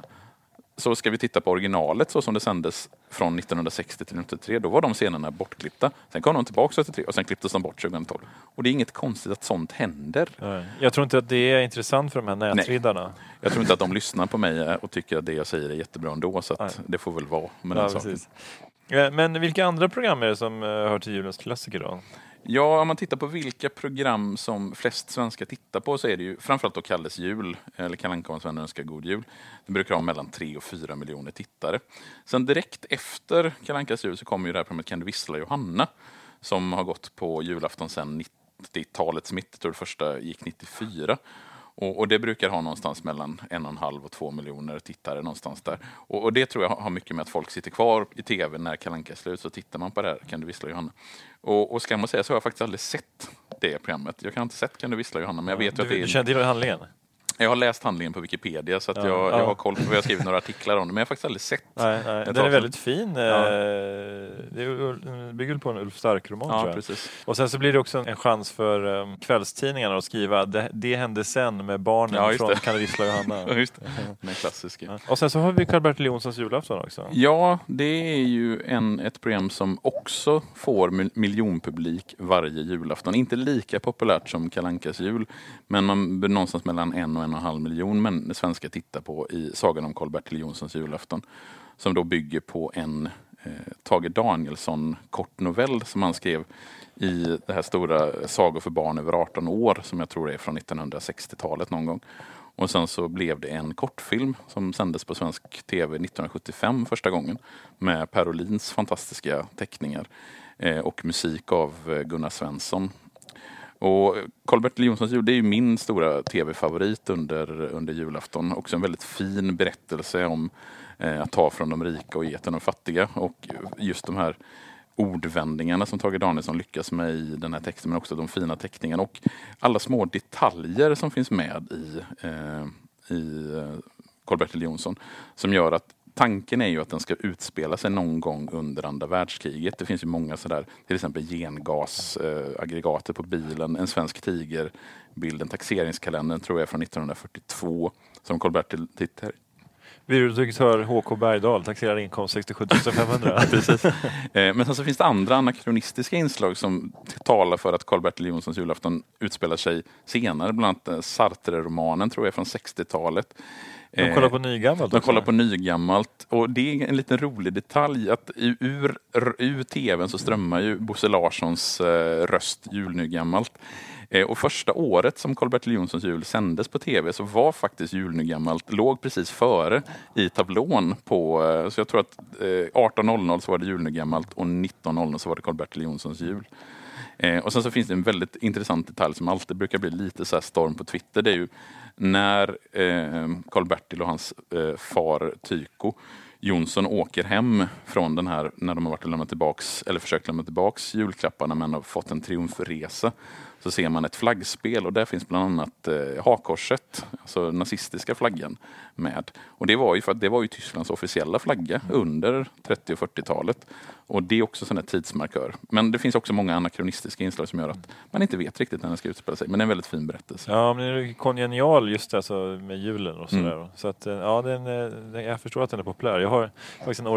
Speaker 7: Så ska vi titta på originalet så som det sändes från nittonhundrasextio till nittonhundraåttiotre, då var de scenerna bortklippta. Sen kom de tillbaka åttiotre och sen klipptes de bort tjugotolv. Och det är inget konstigt att sånt händer.
Speaker 5: Nej. Jag tror inte att det är intressant för de här nätviddarna.
Speaker 7: Nej. Jag tror inte att de lyssnar på mig och tycker att det jag säger är jättebra ändå, så att det får väl vara med
Speaker 5: ja,
Speaker 7: den saken.
Speaker 5: Men vilka andra program är det som hör till julens klassiker då?
Speaker 7: Ja, om man tittar på vilka program som flest svenskar tittar på, så är det ju framförallt då Kalles jul, eller Kalle Anka och hans vänner önskar god jul. Det brukar ha mellan tre och fyra miljoner tittare. Sen direkt efter Kalle Ankas jul så kommer ju det här programmet Kan du vissla Johanna, som har gått på julafton sedan nittiotalets mitt. Jag tror det första gick nittiofyra. Och, och det brukar ha någonstans mellan en och en halv och två miljoner tittare någonstans där. Och, och det tror jag har mycket med att folk sitter kvar i tv när Kalle Anka slut, så tittar man på det här Kan du vissla Johanna. Och, och ska man säga så har jag faktiskt aldrig sett det programmet. Jag kan inte sett Kan du vissla Johanna, men jag vet ju
Speaker 5: du,
Speaker 7: att det är...
Speaker 5: Du känner till handlingen?
Speaker 7: Jag har läst handlingen på Wikipedia, så att
Speaker 5: ja,
Speaker 7: jag,
Speaker 5: ja.
Speaker 7: jag har koll på vad jag har skrivit några artiklar om det, men jag har faktiskt aldrig sett.
Speaker 5: Nej, nej. Den är väldigt fin. Ja. Det bygger på en Ulf Stark-roman,
Speaker 7: ja,
Speaker 5: tror jag.
Speaker 7: Precis.
Speaker 5: Och sen så blir det också en chans för um, kvällstidningarna att skriva det, det hände sen med barnen ja, från Kan du vissla Johanna.
Speaker 7: Ja, just det. Den är klassisk.
Speaker 5: Ja. Och sen så har vi Karl-Bertil Jonssons julafton också.
Speaker 7: Ja, det är ju en, ett program som också får miljonpublik varje julafton. Inte lika populärt som Kalle Ankas jul, men man blir någonstans mellan en och en och en halv miljon men svenska tittar på i Sagan om Karl-Bertil Jonssons julafton, som då bygger på en eh, Tage Danielsson kortnovell som han skrev i det här stora Sagor för barn över arton år som jag tror är från nittonhundrasextiotalet någon gång. Och sen så blev det en kortfilm som sändes på svensk tv nittonhundrasjuttiofem första gången med Per Olins fantastiska teckningar eh, och musik av Gunnar Svensson. Och Karl-Bertil Jonssons jul, det är ju min stora tv-favorit under, under julafton. Också en väldigt fin berättelse om eh, att ta från de rika och ge till de fattiga. Och just de här ordvändningarna som Tage Danielsson lyckas med i den här texten, men också de fina teckningarna och alla små detaljer som finns med i, eh, i eh, Karl-Bertil Jonsson som gör att tanken är ju att den ska utspela sig någon gång under andra världskriget. Det finns ju många sådär, till exempel gengasaggregater eh, på bilen, en svensk tiger, bilden, taxeringskalendern tror jag från nittonhundrafyrtiotvå som Karl-Bertil tittar i.
Speaker 5: Byrådirektör H K Bergdahl, taxerad inkomst sextiosju tusen femhundra.
Speaker 7: Precis. Men sen så finns det andra anakronistiska inslag som talar för att Karl-Bertil Jonssons julafton utspelar sig senare. Bland annat Sartre-romanen tror jag från sextiotalet.
Speaker 5: De kollar på nygammalt.
Speaker 7: De kollar på nygammalt. Och det är en liten rolig detalj att ur, ur tvn så strömmar ju Bosse Larssons röst julnygammalt. Och första året som Karl-Bertil Jonssons jul sändes på tv så var faktiskt julnygammalt, låg precis före i tablån på, så jag tror att arton noll noll så var det julnygammalt och nitton noll noll så var det Karl-Bertil Jonssons jul. Och sen så finns det en väldigt intressant detalj som alltid brukar bli lite så här storm på Twitter. Det är ju när Karl-Bertil och hans far Tyko Jonsson åker hem från den här, när de har varit och lämnat tillbaks, eller försökt lämna tillbaks julklapparna men har fått en triumfresa. Så ser man ett flaggspel och där finns bland annat eh, hakkorset, alltså nazistiska flaggan med. Och det var ju för att det var ju Tysklands officiella flagga under trettio- och fyrtiotalet. Och det är också sån här tidsmarkör. Men det finns också många anakronistiska inslag som gör att man inte vet riktigt när den ska utspela sig. Men det är en väldigt fin berättelse.
Speaker 5: Ja, men det är kongenial just alltså med julen och sådär. Mm. Så att, ja, den, den, jag förstår att den är populär. Jag har faktiskt en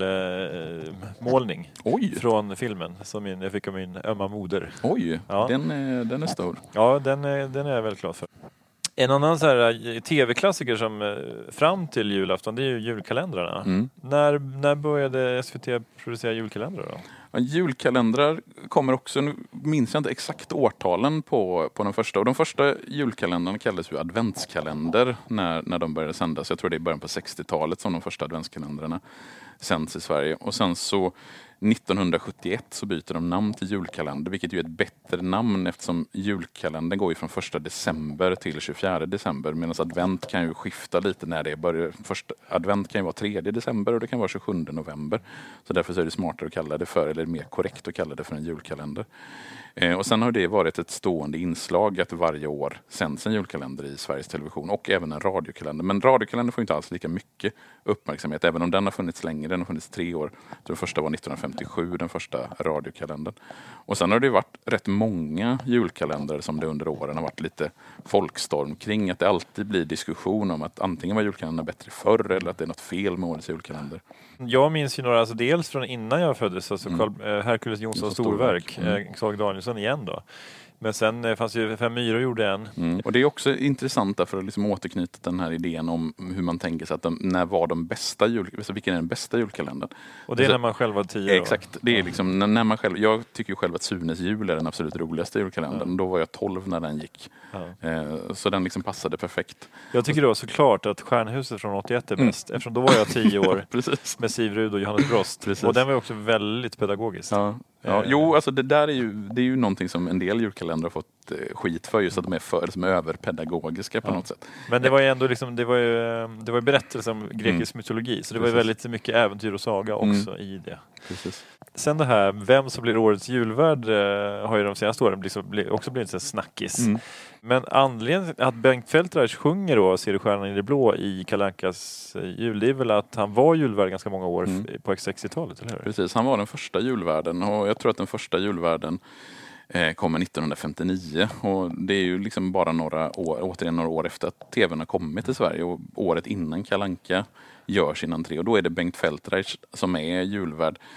Speaker 5: originalmålning eh, från filmen som min, jag fick av min ömma moder.
Speaker 7: Oj, ja. den, är, den är stor.
Speaker 5: Ja, den är, den är jag väldigt glad för. En annan så här tv-klassiker som fram till julafton, det är ju julkalendrarna. Mm. När, när började S V T producera julkalendrar då?
Speaker 7: Ja, julkalendrar kommer också, nu minns jag inte exakt årtalen på, på den första. Och de första julkalendrarna kallades ju adventskalender när, när de började sändas. Jag tror det är början på sextiotalet som de första adventskalendrarna sänds i Sverige. Och sen så nittonhundrasjuttioett så byter de namn till julkalender, vilket ju är ett bättre namn eftersom julkalendern går ju från första december till tjugofjärde december, medan advent kan ju skifta lite när det börjar. Första advent kan ju vara tredje december och det kan vara tjugosjunde november. Så därför så är det smartare att kalla det för, eller mer korrekt att kalla det för en julkalender. Eh, och sen har det varit ett stående inslag att varje år sänds en julkalender i Sveriges Television och även en radiokalender. Men radiokalender får inte alls lika mycket uppmärksamhet, även om den har funnits längre. Den har funnits tre år. Den första var nittonhundrafemtiosju, den första radiokalendern. Och sen har det varit rätt många julkalendrar som det under åren har varit lite folkstorm kring. Att det alltid blir diskussion om att antingen var julkalendern bättre förr eller att det är något fel med årets julkalender.
Speaker 5: Jag minns ju några, alltså dels från innan jag föddes, alltså mm. Carl, eh, Herkules Jonssons storverk, mm. eh, Tage Danielsson igen då. Men sen eh, fanns ju Fem myror gjorde en.
Speaker 7: Mm. Och det är också intressant därför att liksom återknyta den här idén om hur man tänker sig att de, när var de bästa jul, alltså vilken är den bästa julkalendern?
Speaker 5: Och det är
Speaker 7: så,
Speaker 5: när man själv var tio.
Speaker 7: Exakt, det är liksom när, när man själv, jag tycker ju själv att Sunes jul är den absolut roligaste julkalendern. Ja. Då var jag tolv när den gick. Ja. Eh, så den liksom passade perfekt.
Speaker 5: Jag tycker då såklart att Stjärnhuset från åttioett är bäst, mm. eftersom då var jag tio år med Siv Rud och Johannes Brost. Precis. Och den var också väldigt pedagogisk.
Speaker 7: Ja. Ja, jo, alltså det där är ju, det är ju någonting som en del julkalendrar har fått eh, skit för, just att de är för, som är överpedagogiska på ja. något sätt.
Speaker 5: Men det var ju ändå liksom, det var ju, det var ju berättelse om grekisk mm. mytologi, så det Precis. var ju väldigt mycket äventyr och saga också mm. i det.
Speaker 7: Precis.
Speaker 5: Sen det här, vem som blir årets julvärd eh, har ju de senaste åren liksom, också blivit en snackis. Mm. Men anledningen att Bengt Feldreich sjunger då Ser du stjärnan i det blå i Kalle Ankas jul, det är väl att han var julvärd ganska många år mm. på sextiotalet, eller hur? Precis,
Speaker 7: han var den första julvärden och jag tror att den första julvärden eh, kommer nittonhundrafemtionio och det är ju liksom bara några år, återigen några år efter att tvn har kommit till Sverige och året innan Kalle Anka gör sin entré och då är det Bengt Feldreich som är julvärd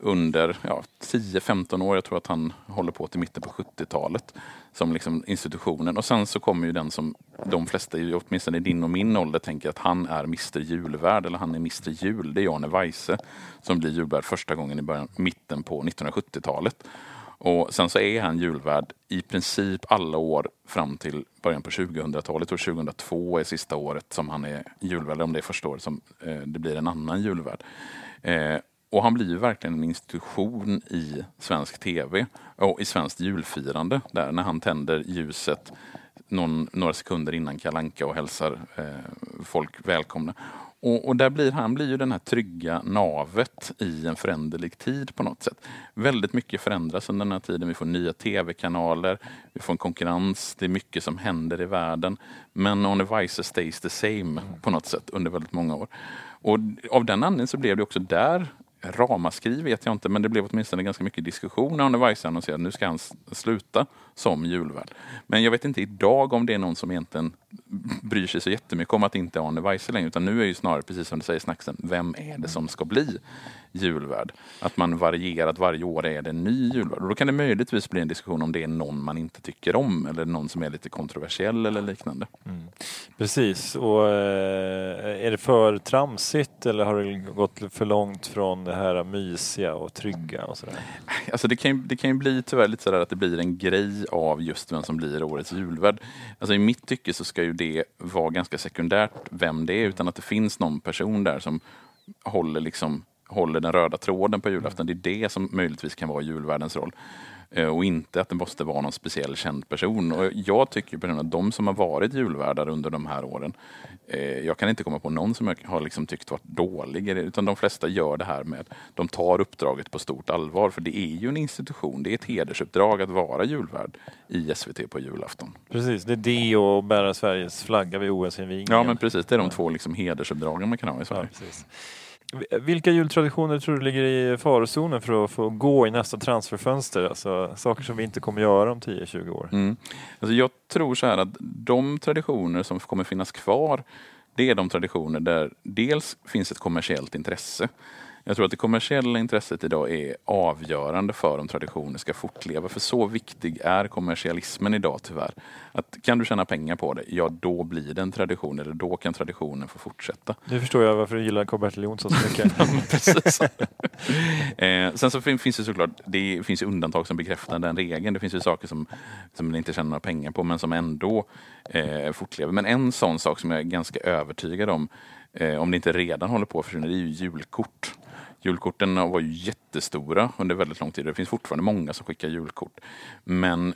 Speaker 7: under ja, tio femton år. Jag tror att han håller på till mitten på sjuttiotalet som liksom institutionen. Och sen så kommer ju den som de flesta, åtminstone i din och min ålder, tänker att han är mister Julvärd eller han är mister Jul. Det är Arne Weise som blir julvärd första gången i början, mitten på nittonhundrasjuttiotalet. Och sen så är han julvärd i princip alla år fram till början på tjugohundratalet. Och tjugohundratvå är sista året som han är julvärd, om det är första året som eh, det blir en annan julvärd. Eh, och han blir ju verkligen en institution i svensk tv och i svenskt julfirande. Där när han tänder ljuset någon, några sekunder innan Kalle Anka och hälsar eh, folk välkomna. Och, och där blir han blir ju den här trygga navet i en föränderlig tid på något sätt. Väldigt mycket förändras under den här tiden. Vi får nya tv-kanaler, vi får en konkurrens, det är mycket som händer i världen. Men Arne Weise stays the same på något sätt under väldigt många år. Och av den anledningen så blev det också där, ramaskri vet jag inte, men det blev åtminstone ganska mycket diskussion när Arne Weise annonserade att nu ska han sluta som julvärd. Men jag vet inte idag om det är någon som egentligen bryr sig så jättemycket om att inte Arne Weise längre, utan nu är ju snarare, precis som du säger Snacksen, vem är det som ska bli julvärd? Att man varierar, att varje år är det en ny julvärd. Och då kan det möjligtvis bli en diskussion om det är någon man inte tycker om eller någon som är lite kontroversiell eller liknande.
Speaker 5: Mm. Precis, och är det för tramsigt eller har det gått för långt från det här mysiga och trygga och sådär?
Speaker 7: Alltså det kan ju, det kan ju bli tyvärr lite sådär att det blir en grej av just vem som blir årets julvärd. Alltså i mitt tycke så ska ju det vara ganska sekundärt vem det är, utan att det finns någon person där som håller liksom håller den röda tråden på julafton. Det är det som möjligtvis kan vara julvärdens roll. Och inte att det måste vara någon speciell känd person. Och jag tycker på att de som har varit julvärdar under de här åren, eh, jag kan inte komma på någon som jag har liksom tyckt varit dålig, utan de flesta gör det här med, de tar uppdraget på stort allvar, för det är ju en institution, det är ett hedersuppdrag att vara julvärd i S V T på julafton.
Speaker 5: Precis, det är det och bära Sveriges flagga vid O S-invigningen.
Speaker 7: Ja, men precis, det är de två liksom hedersuppdragen man kan ha i Sverige.
Speaker 5: Ja, precis. Vilka jultraditioner tror du ligger i farozonen för att få gå i nästa transferfönster? Alltså saker som vi inte kommer göra om tio till tjugo år.
Speaker 7: Mm. Alltså jag tror så här att de traditioner som kommer finnas kvar, det är de traditioner där dels finns ett kommersiellt intresse. Jag tror att det kommersiella intresset idag är avgörande för om traditioner ska fortleva. För så viktig är kommersialismen idag tyvärr. Att kan du tjäna pengar på det, ja då blir det en tradition, eller då kan traditionen få fortsätta.
Speaker 5: Nu förstår jag varför du gillar Carl-Bertil Jonsson så mycket.
Speaker 7: Ja, precis. eh, sen så finns det såklart, det finns undantag som bekräftar den regeln. Det finns ju saker som, som man inte tjänar några pengar på men som ändå eh, fortlever. Men en sån sak som jag är ganska övertygad om, eh, om det inte redan håller på att försvinna, det är ju julkort. Julkorten var ju jättestora under väldigt lång tid. Det finns fortfarande många som skickar julkort. Men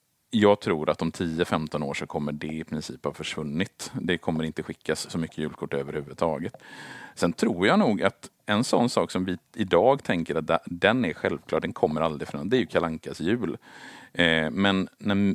Speaker 7: jag tror att om tio till femton år så kommer det i princip ha försvunnit. Det kommer inte skickas så mycket julkort överhuvudtaget. Sen tror jag nog att en sån sak som vi idag tänker att den är självklar, den kommer aldrig från. Det är ju Kalle Ankas jul. Eh, men när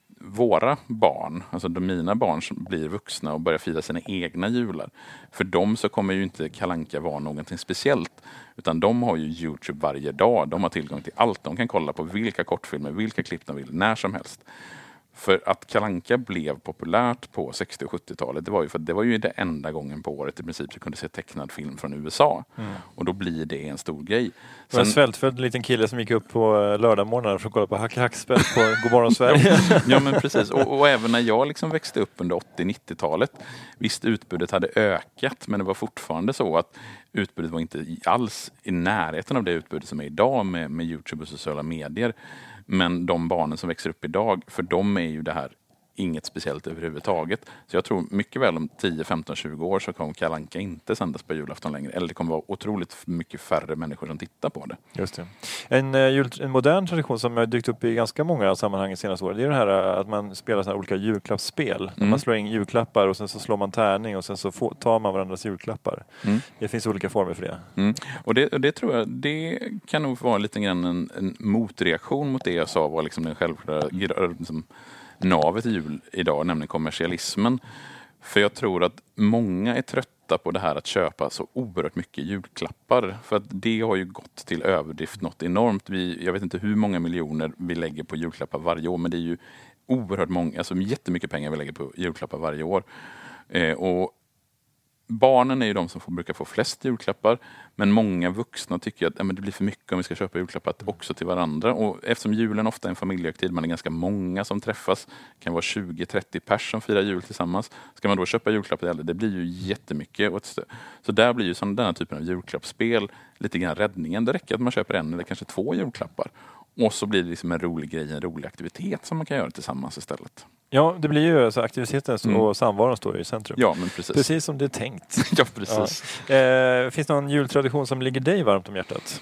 Speaker 7: våra barn, alltså de mina barn som blir vuxna och börjar fira sina egna jular, för dem så kommer ju inte Kalle Anka vara någonting speciellt, utan de har ju YouTube varje dag, de har tillgång till allt, de kan kolla på vilka kortfilmer, vilka klipp de vill, när som helst. För att Kalle Anka blev populärt på sextio- och sjuttiotalet, det var ju för det var ju det enda gången på året i princip du kunde se tecknad film från U S A. Mm. Och då blir det en stor grej.
Speaker 5: Det var en svältfödd liten kille som gick upp på lördagmorgonen för att kolla på Hack Hackspel på Godmorgon Sverige.
Speaker 7: Ja, men precis. Och, och även när jag liksom växte upp under åttio-nittiotalet, visst utbudet hade ökat, men det var fortfarande så att utbudet var inte alls i närheten av det utbudet som är idag med, med YouTube och sociala medier. Men de barnen som växer upp idag, för dem är ju det här inget speciellt överhuvudtaget. Så jag tror mycket väl om tio, femton, tjugo år så kommer Kalle Anka inte sändas på julafton längre. Eller det kommer vara otroligt mycket färre människor som tittar på det.
Speaker 5: Just det. En, en modern tradition som har dykt upp i ganska många sammanhang i senaste året, det är det här att man spelar såna här olika julklappsspel. Mm. Man slår in julklappar och sen så slår man tärning och sen så får, tar man varandras julklappar. Mm. Det finns olika former för det.
Speaker 7: Mm. Och det, det tror jag, det kan nog vara lite grann en, en motreaktion mot det jag sa var liksom den självklara liksom, navet i jul idag, nämligen kommersialismen. För jag tror att många är trötta på det här att köpa så oerhört mycket julklappar. För att det har ju gått till överdrift något enormt. Vi, jag vet inte hur många miljoner vi lägger på julklappar varje år, men det är ju oerhört många, alltså jättemycket pengar vi lägger på julklappar varje år. Eh, och barnen är ju de som får, brukar få flest julklappar, men många vuxna tycker att ja, men det blir för mycket om vi ska köpa julklappar också till varandra. Och eftersom julen ofta är en familjeaktiv, man är ganska många som träffas, det kan vara tjugo till trettio pers som firar jul tillsammans. Ska man då köpa julklappar till alla, det blir ju jättemycket. Så där blir ju sån den här typen av julklappsspel lite grann räddningen. Det räcker att man köper en eller kanske två julklappar. Och så blir det liksom en rolig grej, en rolig aktivitet som man kan göra tillsammans istället.
Speaker 5: Ja, det blir ju alltså aktiviteten mm. och samvaron står i centrum.
Speaker 7: Ja, men precis.
Speaker 5: Precis som det är tänkt.
Speaker 7: Ja, precis.
Speaker 5: Ja. Eh, finns det någon jultradition som ligger dig varmt om hjärtat?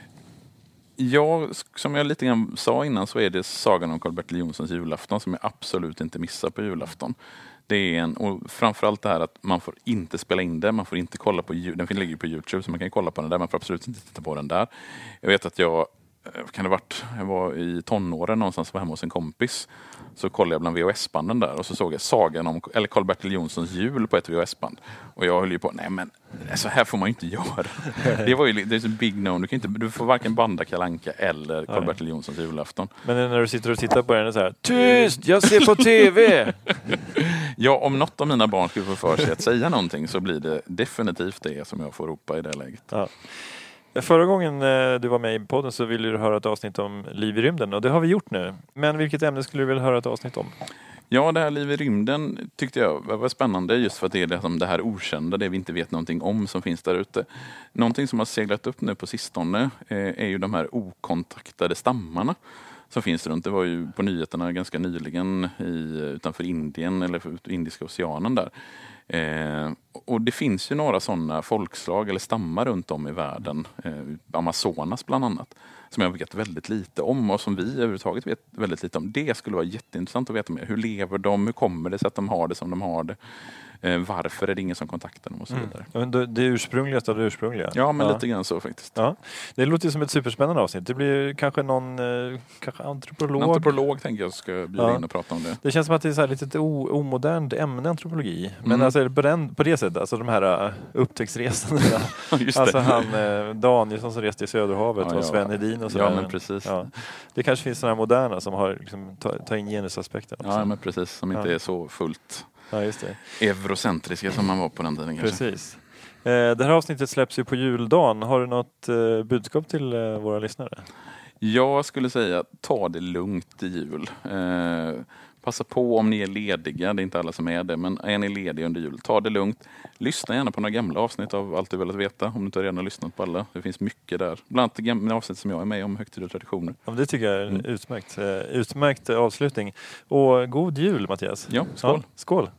Speaker 7: Ja, som jag lite grann sa innan så är det sagan om Karl-Bertil Jonssons julafton som jag absolut inte missar på julafton. Det är en, och framförallt det här att man får inte spela in det, man får inte kolla på, den ligger på YouTube så man kan kolla på den där, man får absolut inte titta på den där. Jag vet att jag kan det varit, jag var i tonåren någonstans, var hemma hos en kompis, så kollade jag bland V H S-banden där och så såg jag sagan om, eller Karl-Bertil Jonssons jul på ett V H S-band och jag höll ju på, nej men så här får man ju inte göra. Det var ju, det är så big no, du kan inte, du får varken banda Kalle Anka eller Karl-Bertil Jonssons julafton.
Speaker 5: Men när du sitter och tittar på den är så här, tyst, jag ser på tv!
Speaker 7: Ja, om något av mina barn skulle få för sig att säga någonting så blir det definitivt det som jag får ropa i det läget.
Speaker 5: Ja. Förra gången du var med i podden så ville du höra ett avsnitt om liv i rymden och det har vi gjort nu. Men vilket ämne skulle du vilja höra ett avsnitt om?
Speaker 7: Ja, det här liv i rymden tyckte jag var spännande just för att det är det, som det här okända, det vi inte vet någonting om som finns där ute. Någonting som har seglat upp nu på sistone är ju de här okontaktade stammarna som finns runt. Det var ju på nyheterna ganska nyligen i, utanför Indien eller Indiska oceanen där. Eh, och det finns ju några sådana folkslag eller stammar runt om i världen, eh, Amazonas bland annat, som jag vet väldigt lite om och som vi överhuvudtaget vet väldigt lite om. Det skulle vara jätteintressant att veta mer. Hur lever de? Hur kommer det sig att de har det som de har det? Eh, varför är det ingen som kontaktar dem och så vidare?
Speaker 5: Mm. Ja, det är ursprungliga av det ursprungliga.
Speaker 7: Ja, men
Speaker 5: ja.
Speaker 7: lite grann så faktiskt.
Speaker 5: Ja. Det låter som ett superspännande avsnitt. Det blir kanske någon eh, kanske antropolog.
Speaker 7: En antropolog tänker jag ska bjuda
Speaker 5: ja.
Speaker 7: in och prata om det.
Speaker 5: Det känns som att det är så här lite o- omodernt ämne, antropologi. Men
Speaker 7: mm.
Speaker 5: alltså på, den, på det sättet, alltså de här uh, upptäcktsresorna. Alltså han eh, Danielsson som reste i Söderhavet ja, och Sven ja. Hedin och så.
Speaker 7: Ja, men precis.
Speaker 5: Ja. Det kanske finns sådana här moderna som har liksom, ta, ta in genusaspekten också.
Speaker 7: Ja, men precis. Som inte
Speaker 5: ja.
Speaker 7: är så fullt
Speaker 5: ja, just det.
Speaker 7: eurocentriska som man var på den tiden kanske.
Speaker 5: Precis. Eh, det här avsnittet släpps ju på juldagen. Har du något eh, budskap till eh, våra lyssnare?
Speaker 7: Jag skulle säga ta det lugnt i jul. Eh, passa på om ni är lediga. Det är inte alla som är det, men är ni lediga under jul, ta det lugnt. Lyssna gärna på några gamla avsnitt av Allt du velat veta om du inte redan har lyssnat på alla. Det finns mycket där. Bland annat gamla avsnitt som jag är med om högtid och traditioner.
Speaker 5: Ja, det tycker jag är en mm. utmärkt, uh, utmärkt avslutning. Och god jul, Mattias.
Speaker 7: Ja, skål.
Speaker 5: Ja, skål.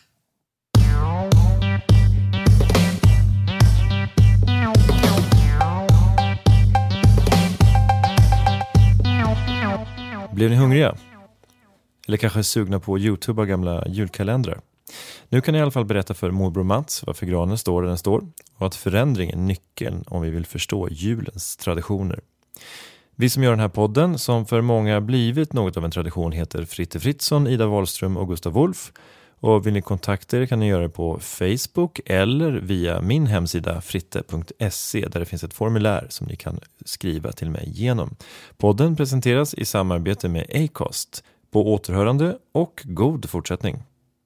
Speaker 5: Blev ni hungriga? Eller kanske sugna på YouTube av gamla julkalendrar? Nu kan jag i alla fall berätta för morbror Mats varför granen står där den står och att förändring är nyckeln om vi vill förstå julens traditioner. Vi som gör den här podden, som för många blivit något av en tradition, heter Fritte Fritzson, Ida Wahlström och Gustav Wolf. Och vill ni kontakta er kan ni göra det på Facebook eller via min hemsida fritte punkt se där det finns ett formulär som ni kan skriva till mig genom. Podden presenteras i samarbete med Acast. På återhörande och god fortsättning.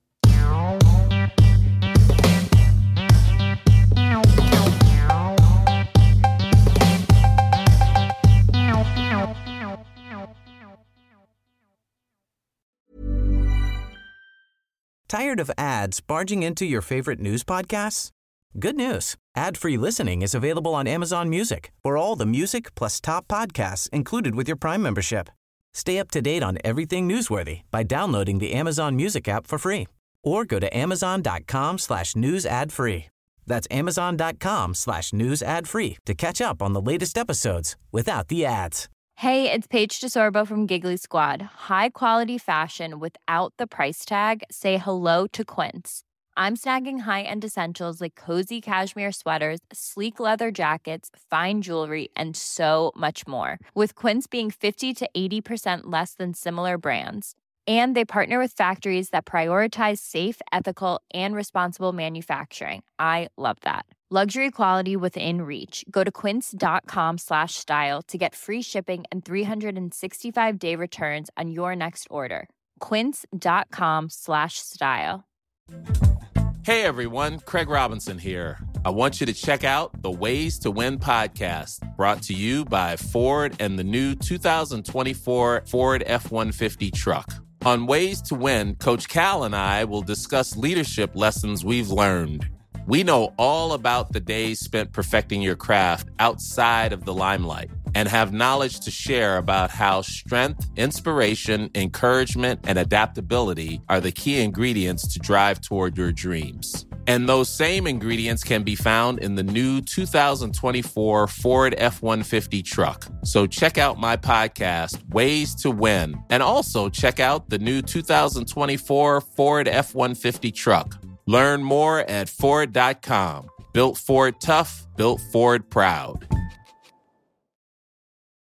Speaker 1: Tired of ads barging into your favorite news podcasts? Good news. Ad-free listening is available on Amazon Music for all the music plus top podcasts included with your Prime membership. Stay up to date on everything newsworthy by downloading the Amazon Music app for free or go to amazon.com slash news ad free. That's amazon.com slash news ad free to catch up on the latest episodes without the ads.
Speaker 8: Hey, it's Paige DeSorbo from Giggly Squad. High quality fashion without the price tag. Say hello to Quince. I'm snagging high-end essentials like cozy cashmere sweaters, sleek leather jackets, fine jewelry, and so much more. With Quince being fifty to eighty percent less than similar brands. And they partner with factories that prioritize safe, ethical, and responsible manufacturing. I love that. Luxury quality within reach. Go to quince.com slash style to get free shipping and three sixty-five day returns on your next order. Quince.com slash style.
Speaker 9: Hey everyone, Craig Robinson here. I want you to check out the Ways to Win podcast, brought to you by Ford and the new two thousand twenty-four Ford F one fifty truck. On Ways to Win, Coach Cal and I will discuss leadership lessons we've learned. We know all about the days spent perfecting your craft outside of the limelight and have knowledge to share about how strength, inspiration, encouragement, and adaptability are the key ingredients to drive toward your dreams. And those same ingredients can be found in the new two thousand twenty-four Ford F one fifty truck. So check out my podcast, Ways to Win, and also check out the new two thousand twenty-four Ford F one fifty truck. Learn more at Ford dot com. Built Ford tough, built Ford proud.